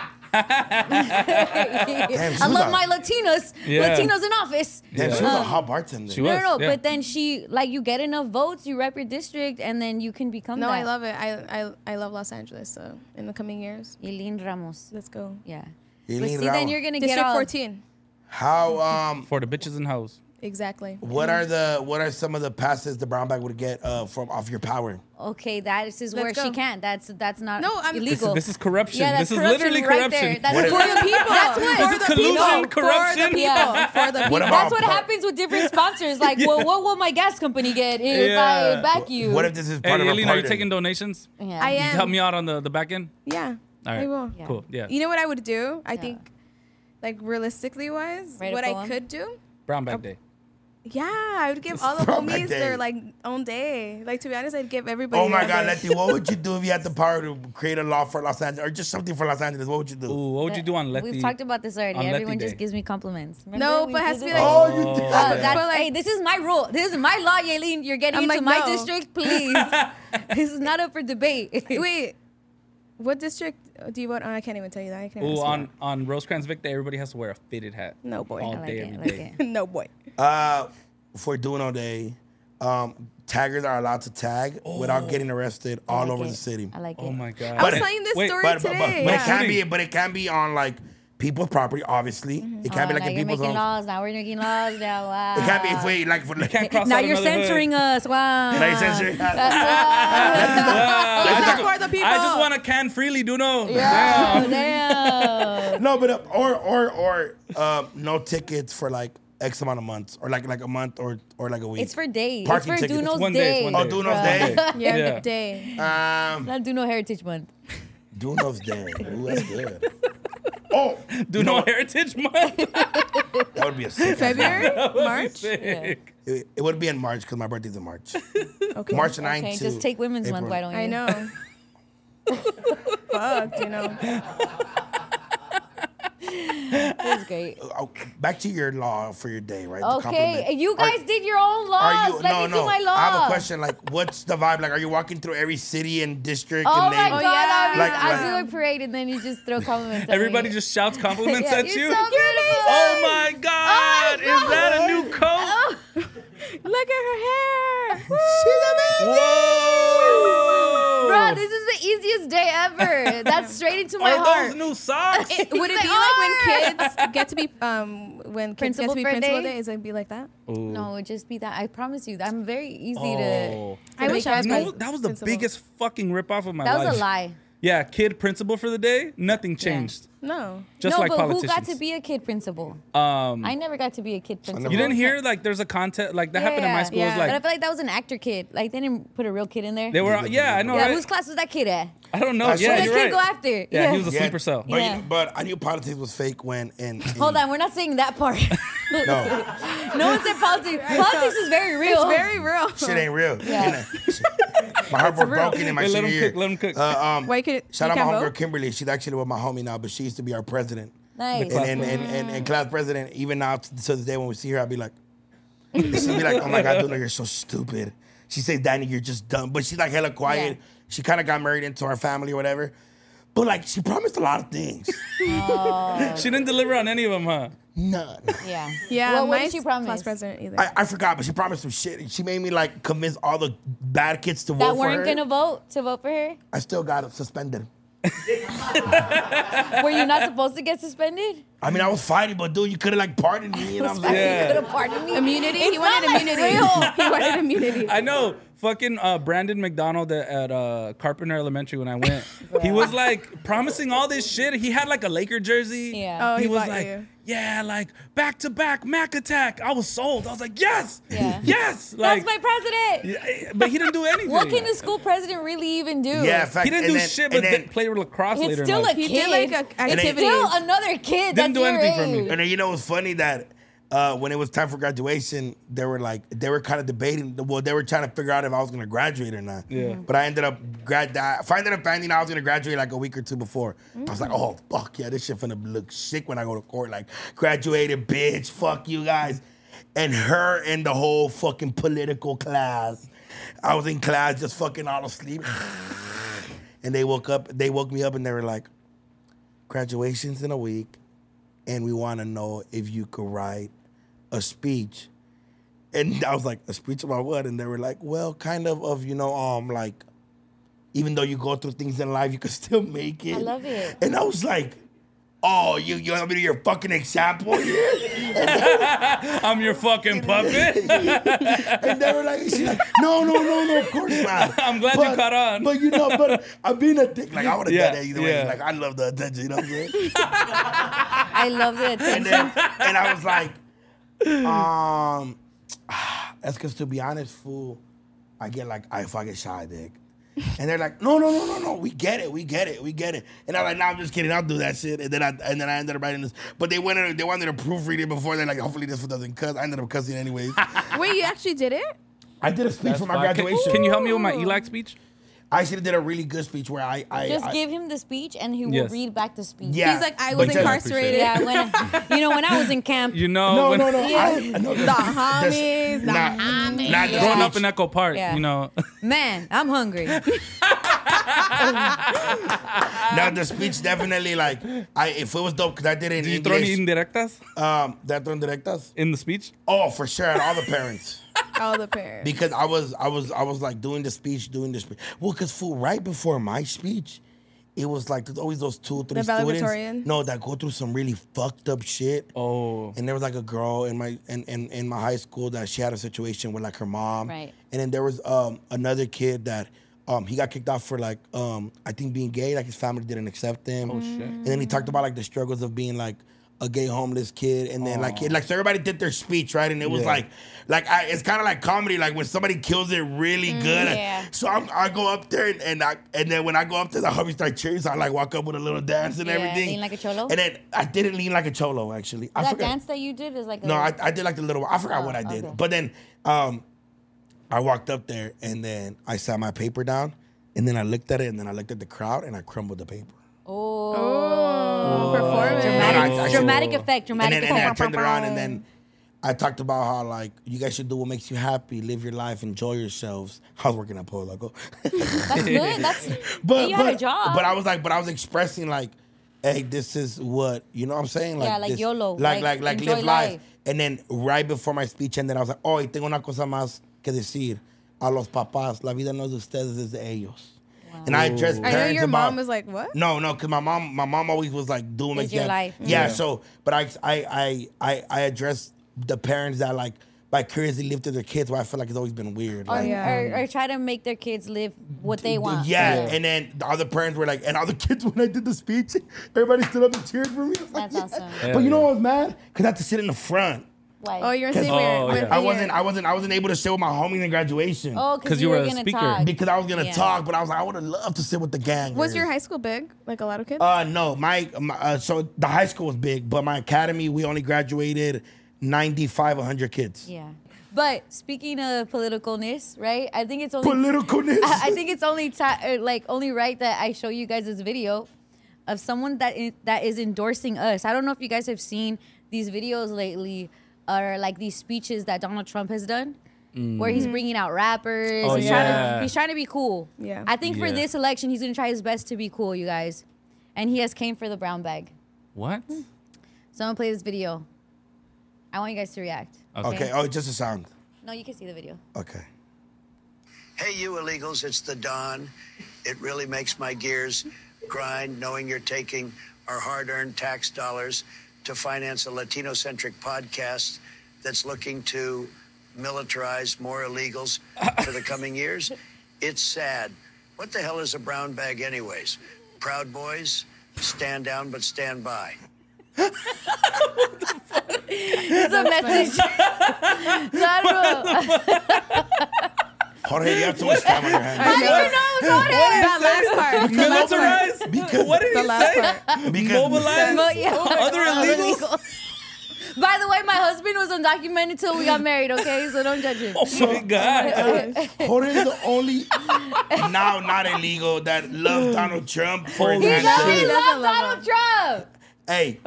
Damn, I love my Latinos. Yeah. Latinos in office. Damn, she was a hot bartender. She No, was. no, no. yeah. But then she, like, you get enough votes, you rep your district, and then you can become No, that. I love it. I love Los Angeles. So in the coming years, Eileen Ramos. let's go. Yeah. Eileen But see, Ramos. then you're going to get District all... 14. How For the bitches and hoes. Exactly. what are some of the passes the brown bag would get from off your power? Okay, that is where Let's she go. can't. That's not No, I'm- illegal. This is corruption. Yeah, that's this is corruption literally right corruption. there. That's What is- for the people. That's what. This is collusion, corruption. For the people. Yeah. For the people. What That's about what par- happens with different sponsors. Like, well, what will my gas company get if I Yeah. back you? What if this is Hey, part of a Eileen, are pardon? you taking donations? Yeah. I You am. help me out on the back end? Yeah. All right. I will. Yeah. Cool. Yeah. You know what I would do? I think, like realistically wise, Write a what I poem? could do. Brown bag day. Yeah, I would give all the Brown bag homies day. their like own day. Like to be honest, I'd give everybody. Oh my their God, day. Letty, what would you do if you had the power to create a law for Los Angeles or just something for Los Angeles? What would you do? Ooh, what would you do on Letty? We've talked about this already. on Letty Everyone Day? just gives me compliments. No, Remember we but it has did to be this? like. Oh, you did That's, But, like- hey, this is my rule. This is my law, Yaelin. You're getting I'm into like, my no. district, please. This is not up for debate. Wait, what district do you vote on? I can't even tell you that. I can't. even Ooh, see on Rosecrans Vic Day, everybody has to wear a fitted hat. No, boy. All I like day, it, every I like day. it. no boy. For doing all day, taggers are allowed to tag without getting arrested all like over it. the city. I like it. Oh my God. I was But- telling you this wait, story But today. it yeah. can be, but it can be on like people's property. Obviously, it can't be like now in you're people's making homes. laws. Now we're making laws. Now, wow. It can't be if we like for Can't cross Now out you're another hood. censoring us. Wow. like censoring. He's not for the people. I just want to can freely, do no. Yeah, Damn. damn. No, but or no tickets for like X amount of months or like a month or like a week. It's for days. Parking It's for tickets. Duno's One day, Day. it's one Oh, day. Duno's Day. Yeah, Yeah. good day. Not Duno Heritage Month. Duno's Day. Ooh, that's good. Oh, Do no Heritage Month. that would be a sick. February, March. Sick. It would be in March because my birthday's in March. Okay. March 9th Okay, to just take Women's April. Month. Why don't you? I know. Fuck, you know. That's great. Oh, back to your law for your day, right? The Okay, compliment. you guys did your own Are laws. you? Let No, me no. do my law. I have a question. Like, what's the vibe? Like, are you walking through every city and district Oh and my name? god! yeah. I Like, do a parade and then you just throw compliments. at Everybody me. just shouts compliments Yeah, at you're you. so beautiful. Oh my God! Oh my Is that a God. new coat? Look at her hair. Whoa! Bro, this is the easiest day ever. That's straight into my Are heart. those new socks? Would it They be like when are. kids get to be when kids Principal get to be for a principal day? day? Is it be like that? No, it'd just be that. I promise you, I'm very easy Oh. to. I wish I was You know, my that was the principal. biggest fucking ripoff of my That life. was a lie. yeah, kid principal for the day, nothing changed. No. Just no, like but politicians. who got to be a kid principal? I never got to be a kid principal. You didn't hear like there's a contest like that happened in my school. It was But I like feel like that was an actor kid. Like they didn't put a real kid in there. they were yeah, I know. yeah, Right? whose class was that kid at? I don't know. That's Yeah, right. Where you're did the right. kid go after? Yeah, he was a Yeah, sleeper cell. But, Yeah. but I knew politics was fake when Hold on, we're not saying that part. no, No one said politics. Politics is very real. It's very real. shit ain't real. Yeah. My heart was real. broken in my Hey, let senior him year. cook. Let him cook. Why you could Shout you out my can't homegirl vote? Kimberly. She's actually with my homie now, but she used to be our president. Nice. And class president, even now to this day when we see her, I'll be like, she'll be like, oh my God, Duna, you're so stupid. She says, Danny, you're just dumb. But she's like hella quiet. Yeah. She kind of got married into our family or whatever. But like, she promised a lot of things. She didn't deliver on any of them, huh? None. Yeah. Yeah, Well, what my did she promise? class president either. I forgot, but she promised some shit. She made me like convince all the bad kids to vote That for weren't her. gonna vote for her. I still got suspended. Were you not supposed to get suspended? I mean, I was fighting, but dude, you could have like pardoned me. You know what I'm saying? Yeah. You could have pardoned me. Immunity? It's He wanted not like immunity. real. He wanted immunity. I know. Fucking Brandon McDonald at Carpenter Elementary when I went. He was like promising all this shit. He had like a Laker jersey. Yeah. Oh, he he was bought like, you. yeah, like back to back Mac attack. I was sold. I was like, yes, Yeah. yes. That's Like, my president. yeah, but he didn't do anything. What can the school president really even do? Yeah, in fact, He didn't and do then- shit, and but then- play lacrosse It's later. still in a life. kid. He did like It's activities. still another kid. Didn't that's do your anything for me. age. And then you know what's funny that when it was time for graduation, they were kind of debating. Well, they were trying to figure out if I was gonna graduate or not. Yeah. But I ended up finding out I was gonna graduate like a week or two before. I was like, oh fuck yeah, this shit finna look sick when I go to court. Like graduated, bitch. Fuck you guys. And her and the whole fucking political class. I was in class just fucking all asleep. And they woke me up and they were like, graduation's in a week. And we want to know if you could write a speech. And I was like, a speech about what? And they were like, well, kind of like, even though you go through things in life, you can still make it. I love it. And I was like, oh, you want me to be your fucking example here? I'm your fucking puppet. And they were like, she's like, no, of course not. I'm glad you caught on. But I'm being a dick. Like, I would have Yeah, done that either way. yeah. Like, I love the attention, you know what I'm saying? I love the And attention. then, and I was like, that's because to be honest, fool, I get shy, dick. And they're like, no, we get it. And I'm like, nah, I'm just kidding, I'll do that shit. And then I ended up writing this. But they wanted to proofread it before. They're like, hopefully this one doesn't cuss. I ended up cussing anyways. Wait, you actually did it? I did a speech for my Can- graduation. Can you help me with my ELAC speech? I actually did a really good speech where I Just give him the speech and he will Yes. read back the speech. Yeah. He's like, I But was just- incarcerated. Yeah, when I was in camp. You know, when, No. Yeah. I know The homies, the homies. Not the growing up speech. in Echo Park, Yeah. you know. Man, I'm hungry. Now the speech definitely like if it was dope because I did it in Did you throw any English. indirectas That thrown directas? in the speech? Oh, for sure, and all the parents. All the parents. Because I was like doing the speech. Well, because fool, right before my speech, it was like there's always those 2 or 3 The students. valedictorian? No, that go through some really fucked up shit. Oh. And there was like a girl in my high school that she had a situation with like her mom. Right. And then there was another kid that he got kicked off for like I think being gay, like his family didn't accept him. Oh, shit. And then he talked about like the struggles of being like a gay homeless kid, and then like so everybody did their speech, right? And it was Yeah. it's kind of like comedy, like when somebody kills it really good. yeah. So I go up there and then when I go up there, the hubby start cheering, so I like walk up with a little dance and Yeah, everything. lean like a cholo? And then I didn't lean like a cholo actually. I That forgot. dance that you did is like a No, I did like the little. I forgot Oh, what I did, okay. but then I walked up there and then I sat my paper down, and then I looked at it, and then I looked at the crowd, and I crumbled the paper. Oh, performance. Dramatic effect. And then I turned it around, and then I talked about how like you guys should do what makes you happy, live your life, enjoy yourselves. I was working at Polo Loco. That's good. That's But you had a job. But I was expressing like, hey, this is what you know what I'm saying? Like Yeah, like this, YOLO, Like like, live enjoy life. life. And then right before my speech ended, I was like, oh, y tengo una cosa más que decir. A los papás, la vida no es de ustedes, es de ellos. And I addressed I know parents your about, mom was like, what? No, because my mom always was like doing It's your life. Yeah, so but I addressed the parents that like vicariously live through their kids, why I feel like it's always been weird. Or, Like, or try to make their kids live what they want. Yeah, and then the other parents were like, and all the kids, when I did the speech, everybody stood up and cheered for me. I was like, That's yes. awesome. But you know what I was mad? Because I had to sit in the front. Like, Oh, you're in 'Cause- same way. Oh, with yeah. your- I wasn't able to sit with my homies in graduation. oh, 'Cause because you you were were a gonna speaker. talk. Because I was gonna Yeah. talk, but I was like, I would have loved to sit with the gang. Was your high school big? Like a lot of kids? No, so the high school was big, but my academy, we only graduated 95, 100 kids. Yeah. But speaking of politicalness, right? I think it's only Politicalness. I think it's only only right that I show you guys this video of someone that is endorsing us. I don't know if you guys have seen these videos lately, or like these speeches that Donald Trump has done, where he's bringing out rappers. Oh, He's trying to be cool. Yeah. I think for Yeah. this election, he's gonna try his best to be cool, you guys. And he has came for the brown bag. What? So I'm gonna play this video. I want you guys to react. Okay, oh, just a sound. No, you can see the video. Okay. Hey, you illegals, it's the Don. It really makes my gears grind knowing you're taking our hard earned tax dollars to finance a Latino centric podcast that's looking to militarize more illegals for the coming years. It's sad. What the hell is a brown bag, anyways? Proud Boys, stand down but stand by. It's a message. So I don't know. Jorge, you have too much time on your hands. How do you know it's on it? That last part. The last part. Militarize? What did The he last say? part. Mobilize But yeah, other illegals? By the way, my husband was undocumented till we got married, okay? So don't judge him. Oh my God. Jorge is the only now not illegal that loves Donald Trump for his Holy He actions. shit. loves Donald Trump. Hey,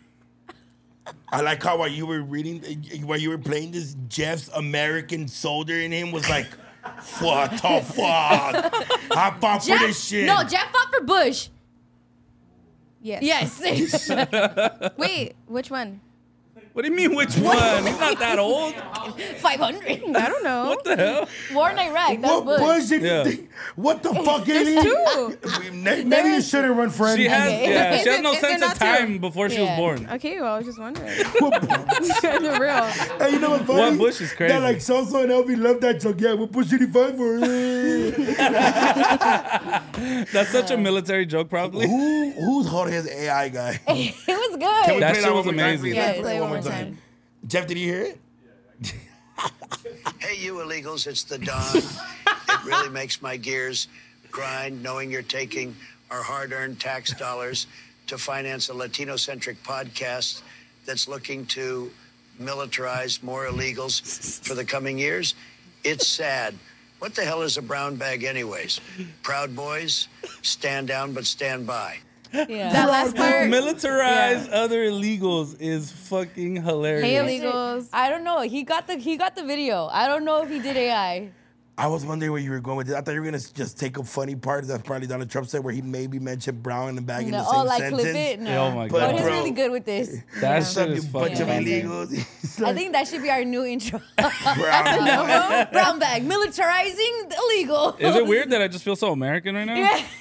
I like how while you were playing this, Jeff's American soldier in him was like, what the fuck? I fought for this shit. No, Jeff fought for Bush. Yes. Yes. Wait, which one? What do you mean, which one? He's not that old. 500. I don't know. What the hell? War in Iraq. That's What Bush. Bush did Yeah. you think? What the fuck, There's Aileen? two. Maybe you shouldn't run for She anything. has, Okay. yeah, Is she has it- no is there sense of not two? time before she was Yeah. born. Okay, well, I was just wondering. What- For real. Hey, you know what's funny? One Bush is crazy. That like Soso and Elvie love that joke. Yeah, what Bush did he fight for? That's such a military joke, probably. Who's Jorge's AI guy? It was Can we good. That play shit one was more time, amazing. please? Yeah, Let's play it one more time. Jeff, did you hear it? Hey, you illegals, it's the Don. It really makes my gears grind knowing you're taking our hard earned tax dollars to finance a Latino centric podcast that's looking to militarize more illegals for the coming years. It's sad. What the hell is a brown bag, anyways? Proud Boys, stand down but stand by. Yeah. That last part. Militarize other illegals is fucking hilarious. Hey, illegals. I don't know. He got the video. I don't know if he did AI. I was wondering where you were going with it. I thought you were gonna just take a funny part that probably Donald Trump said, where he maybe mentioned brown and bag in No, the same oh, like sentence. clip it. No. Oh my But God. But he's bro, really good with this. That What's up, shit you is bunch fucking of amazing. illegals? He's I like, think that should be our new intro. brown. Brown bag, militarizing illegal. Is it weird that I just feel so American right now?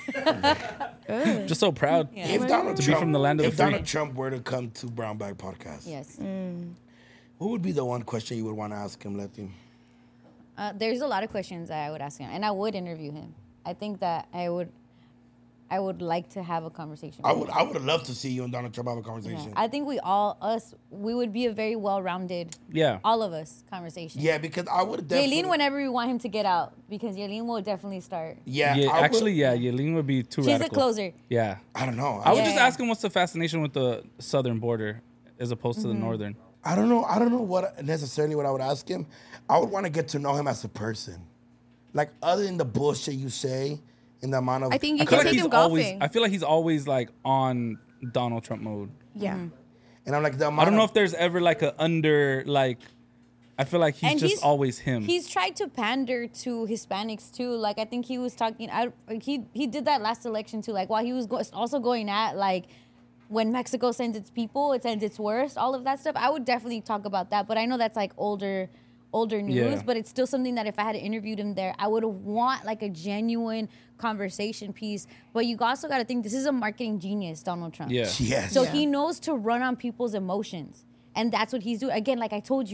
Yeah. Just so proud. Yeah. If Donald To be Trump, from the land of if the free. Donald Trump were to come to Brown Bag Podcast, Yes. what would be the one question you would want to ask him, Letty? There's a lot of questions that I would ask him, and I would interview him. I think that I would like to have a conversation. I with would him. have loved to see you and Donald Trump have a Yeah. conversation. I think we would be a very well-rounded, Yeah. all of us, conversation. Yeah, because I would definitely. Yaelin, whenever we want him to get out, because Yaelin will definitely start. Yeah, Yeah, I would- actually, yeah, Yaelin would be too She's radical. a closer. Yeah. I don't know. I would Yeah. just ask him what's the fascination with the southern border as opposed to the northern. I don't know. I don't know what necessarily what I would ask him. I would want to get to know him as a person, like other than the bullshit you say, in the amount of. I think I you feel can like take he's him always. golfing. I feel like he's always like on Donald Trump mode. Yeah. and I'm like the amount I don't know of- if there's ever like a under like. I feel like he's And just always him. He's tried to pander to Hispanics too. Like I think he was talking. He did that last election too. Like while he was also going at like when Mexico sends its people, it sends its worst. All of that stuff. I would definitely talk about that. But I know that's like older news. Yeah. But it's still something that if I had interviewed him there, I would want like a genuine conversation piece. But you also got to think this is a marketing genius, Donald Trump. yeah. Yes. So he knows to run on people's emotions. And that's what he's doing. Again, like I told you,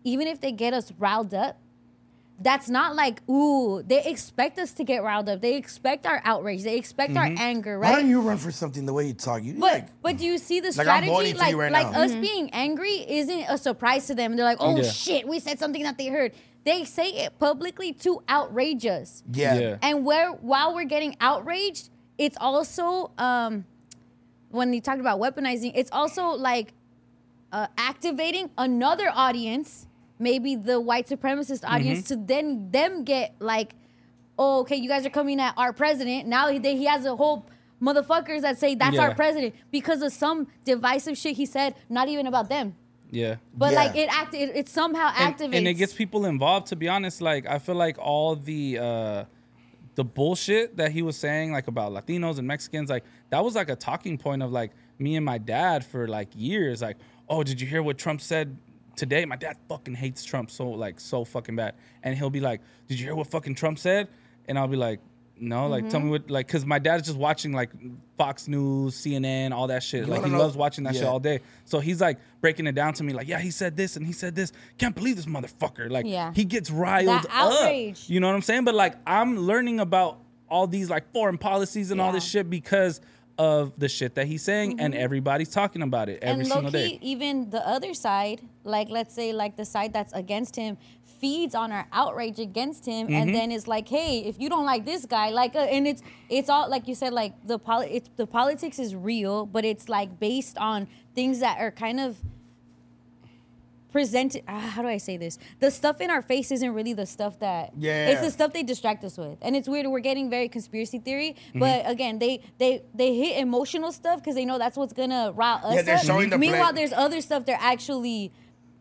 even if they get us riled up, that's not like, ooh, they expect us to get riled up. They expect our outrage. They expect our anger, Why right? don't you run for something the way you talk? You But do you see the Like, I'm strategy? voting for you right now. us being angry isn't a surprise to them. They're like, oh Yeah. shit, we said something that they heard. They say it publicly to outrage us. yeah. And while we're getting outraged, it's also when you talked about weaponizing, it's also like activating another audience, maybe the white supremacist audience, to then them get like, oh, okay, you guys are coming at our president. Now he has a whole motherfuckers that say that's Yeah. our president because of some divisive shit he said, not even about them. Yeah. But Yeah. like it somehow activates. And it gets people involved. To be honest, like I feel like all the bullshit that he was saying, like about Latinos and Mexicans, like that was like a talking point of like me and my dad for like years. Like, oh, did you hear what Trump said today? My dad fucking hates Trump so fucking bad. And he'll be like, did you hear what fucking Trump said? And I'll be like, no, like tell me what, like, because my dad's just watching like Fox News, CNN, all that shit. Like he wanna know- loves watching that shit Yeah. all day. So he's like breaking it down to me, like, yeah, he said this and he said this. Can't believe this motherfucker. Like Yeah. he gets riled That outrage. up. You know what I'm saying? But like I'm learning about all these like foreign policies and all this Yeah. shit because of the shit that he's saying, and everybody's talking about it every and single low-key, day. even the other side, like let's say like the side that's against him, feeds on our outrage against him, and then it's like, hey, if you don't like this guy, like, and it's all like you said, like the politics is real, but it's like based on things that are kind of presented. How do I say this? The stuff in our face isn't really the stuff that. Yeah. It's the stuff they distract us with, and it's weird. We're getting very conspiracy theory, but again, they hit emotional stuff because they know that's what's gonna rile us Yeah, they're up. showing the Meanwhile, play- there's other stuff they're actually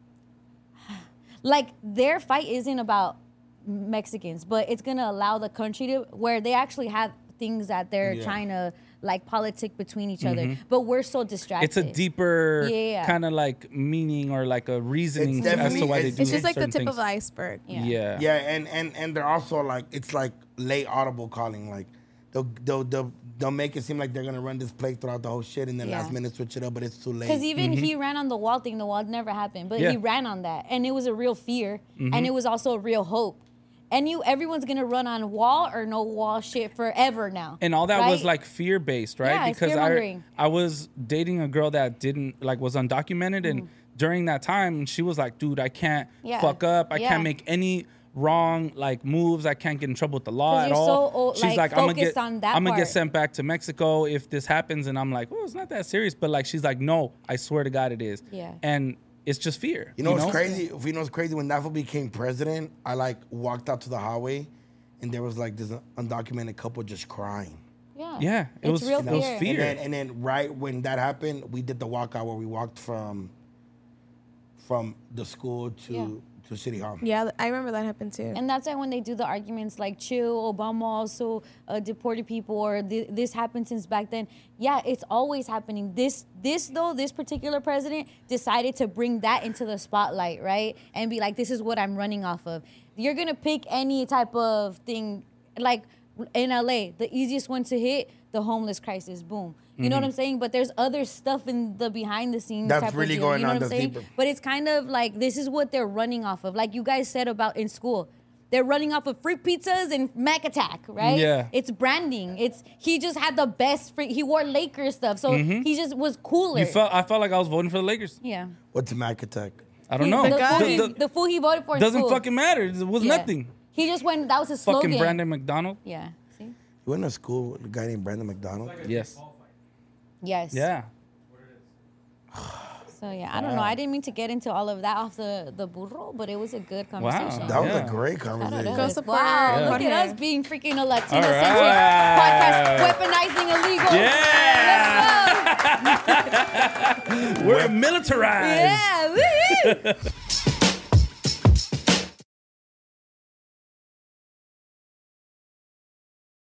like. Their fight isn't about Mexicans, but it's gonna allow the country to where they actually have things that they're trying to like politic between each other. But we're so distracted. It's a deeper Yeah. kind of like meaning or like a reasoning It's as to definitely- why they it's- do It's just like the certain tip of things. the iceberg. Yeah. Yeah. and they're also like, it's like late audible calling. Like they'll make it seem like they're gonna run this play throughout the whole shit, and then Yeah. last minute switch it up, but it's too late. Because even he ran on the wall thing, the wall never happened, but Yeah. he ran on that, and it was a real fear, and it was also a real hope. And everyone's gonna run on wall or no wall shit forever now. And all that was right? like fear based, right? Yeah, it's because fear-mongering. I was dating a girl that didn't like was undocumented, and during that time she was like, dude, I can't Yeah. fuck up. I Yeah. can't make any wrong like moves. I can't get in trouble with the law 'Cause at you're all. so, like, I'm gonna focused get on that I'm gonna get part. sent back to Mexico if this happens, and I'm like, oh, it's not that serious. But like she's like, no, I swear to God it is. Yeah. And it's just fear. You know what's crazy? If you know what's crazy, when Nafo became president, I like walked out to the highway, and there was like this undocumented couple just crying. Yeah, it It's was real it was fear. fear. And then right when that happened, we did the walkout where we walked from the school to City Hall. Yeah, I remember that happened too. And that's why when they do the arguments like chill, Obama also deported people, or this happened since back then. Yeah, it's always happening. This particular president decided to bring that into the spotlight, right? And be like, this is what I'm running off of. You're gonna pick any type of thing, like in LA, the easiest one to hit, the homeless crisis, boom. You know what I'm saying? But there's other stuff in the behind the scenes. That's type really of deal, going you know on, what I'm that's saying? deeper. But it's kind of like this is what they're running off of. Like you guys said about in school. They're running off of free pizzas and Mac Attack, right? Yeah. It's branding. He just had the best he wore Lakers stuff. So he just was cooler. I felt like I was voting for the Lakers. yeah. What's a Mac Attack? I don't know. The fool he voted for in doesn't school. fucking matter. It was Yeah. nothing. He just went, that was his slogan. Fucking Brandon McDonald. Yeah. See? You went to school with a guy named Brandon McDonald? Yes. Yes. Yeah. So yeah, I don't know. I didn't mean to get into all of that off the burro, but it was a good conversation. That was Yeah. a great Shout out conversation. Go us. support Wow, her. look Yeah. at us being freaking a Latino All centric right. podcast, weaponizing illegal. Yeah. We're militarized. Yeah. Woo-hoo.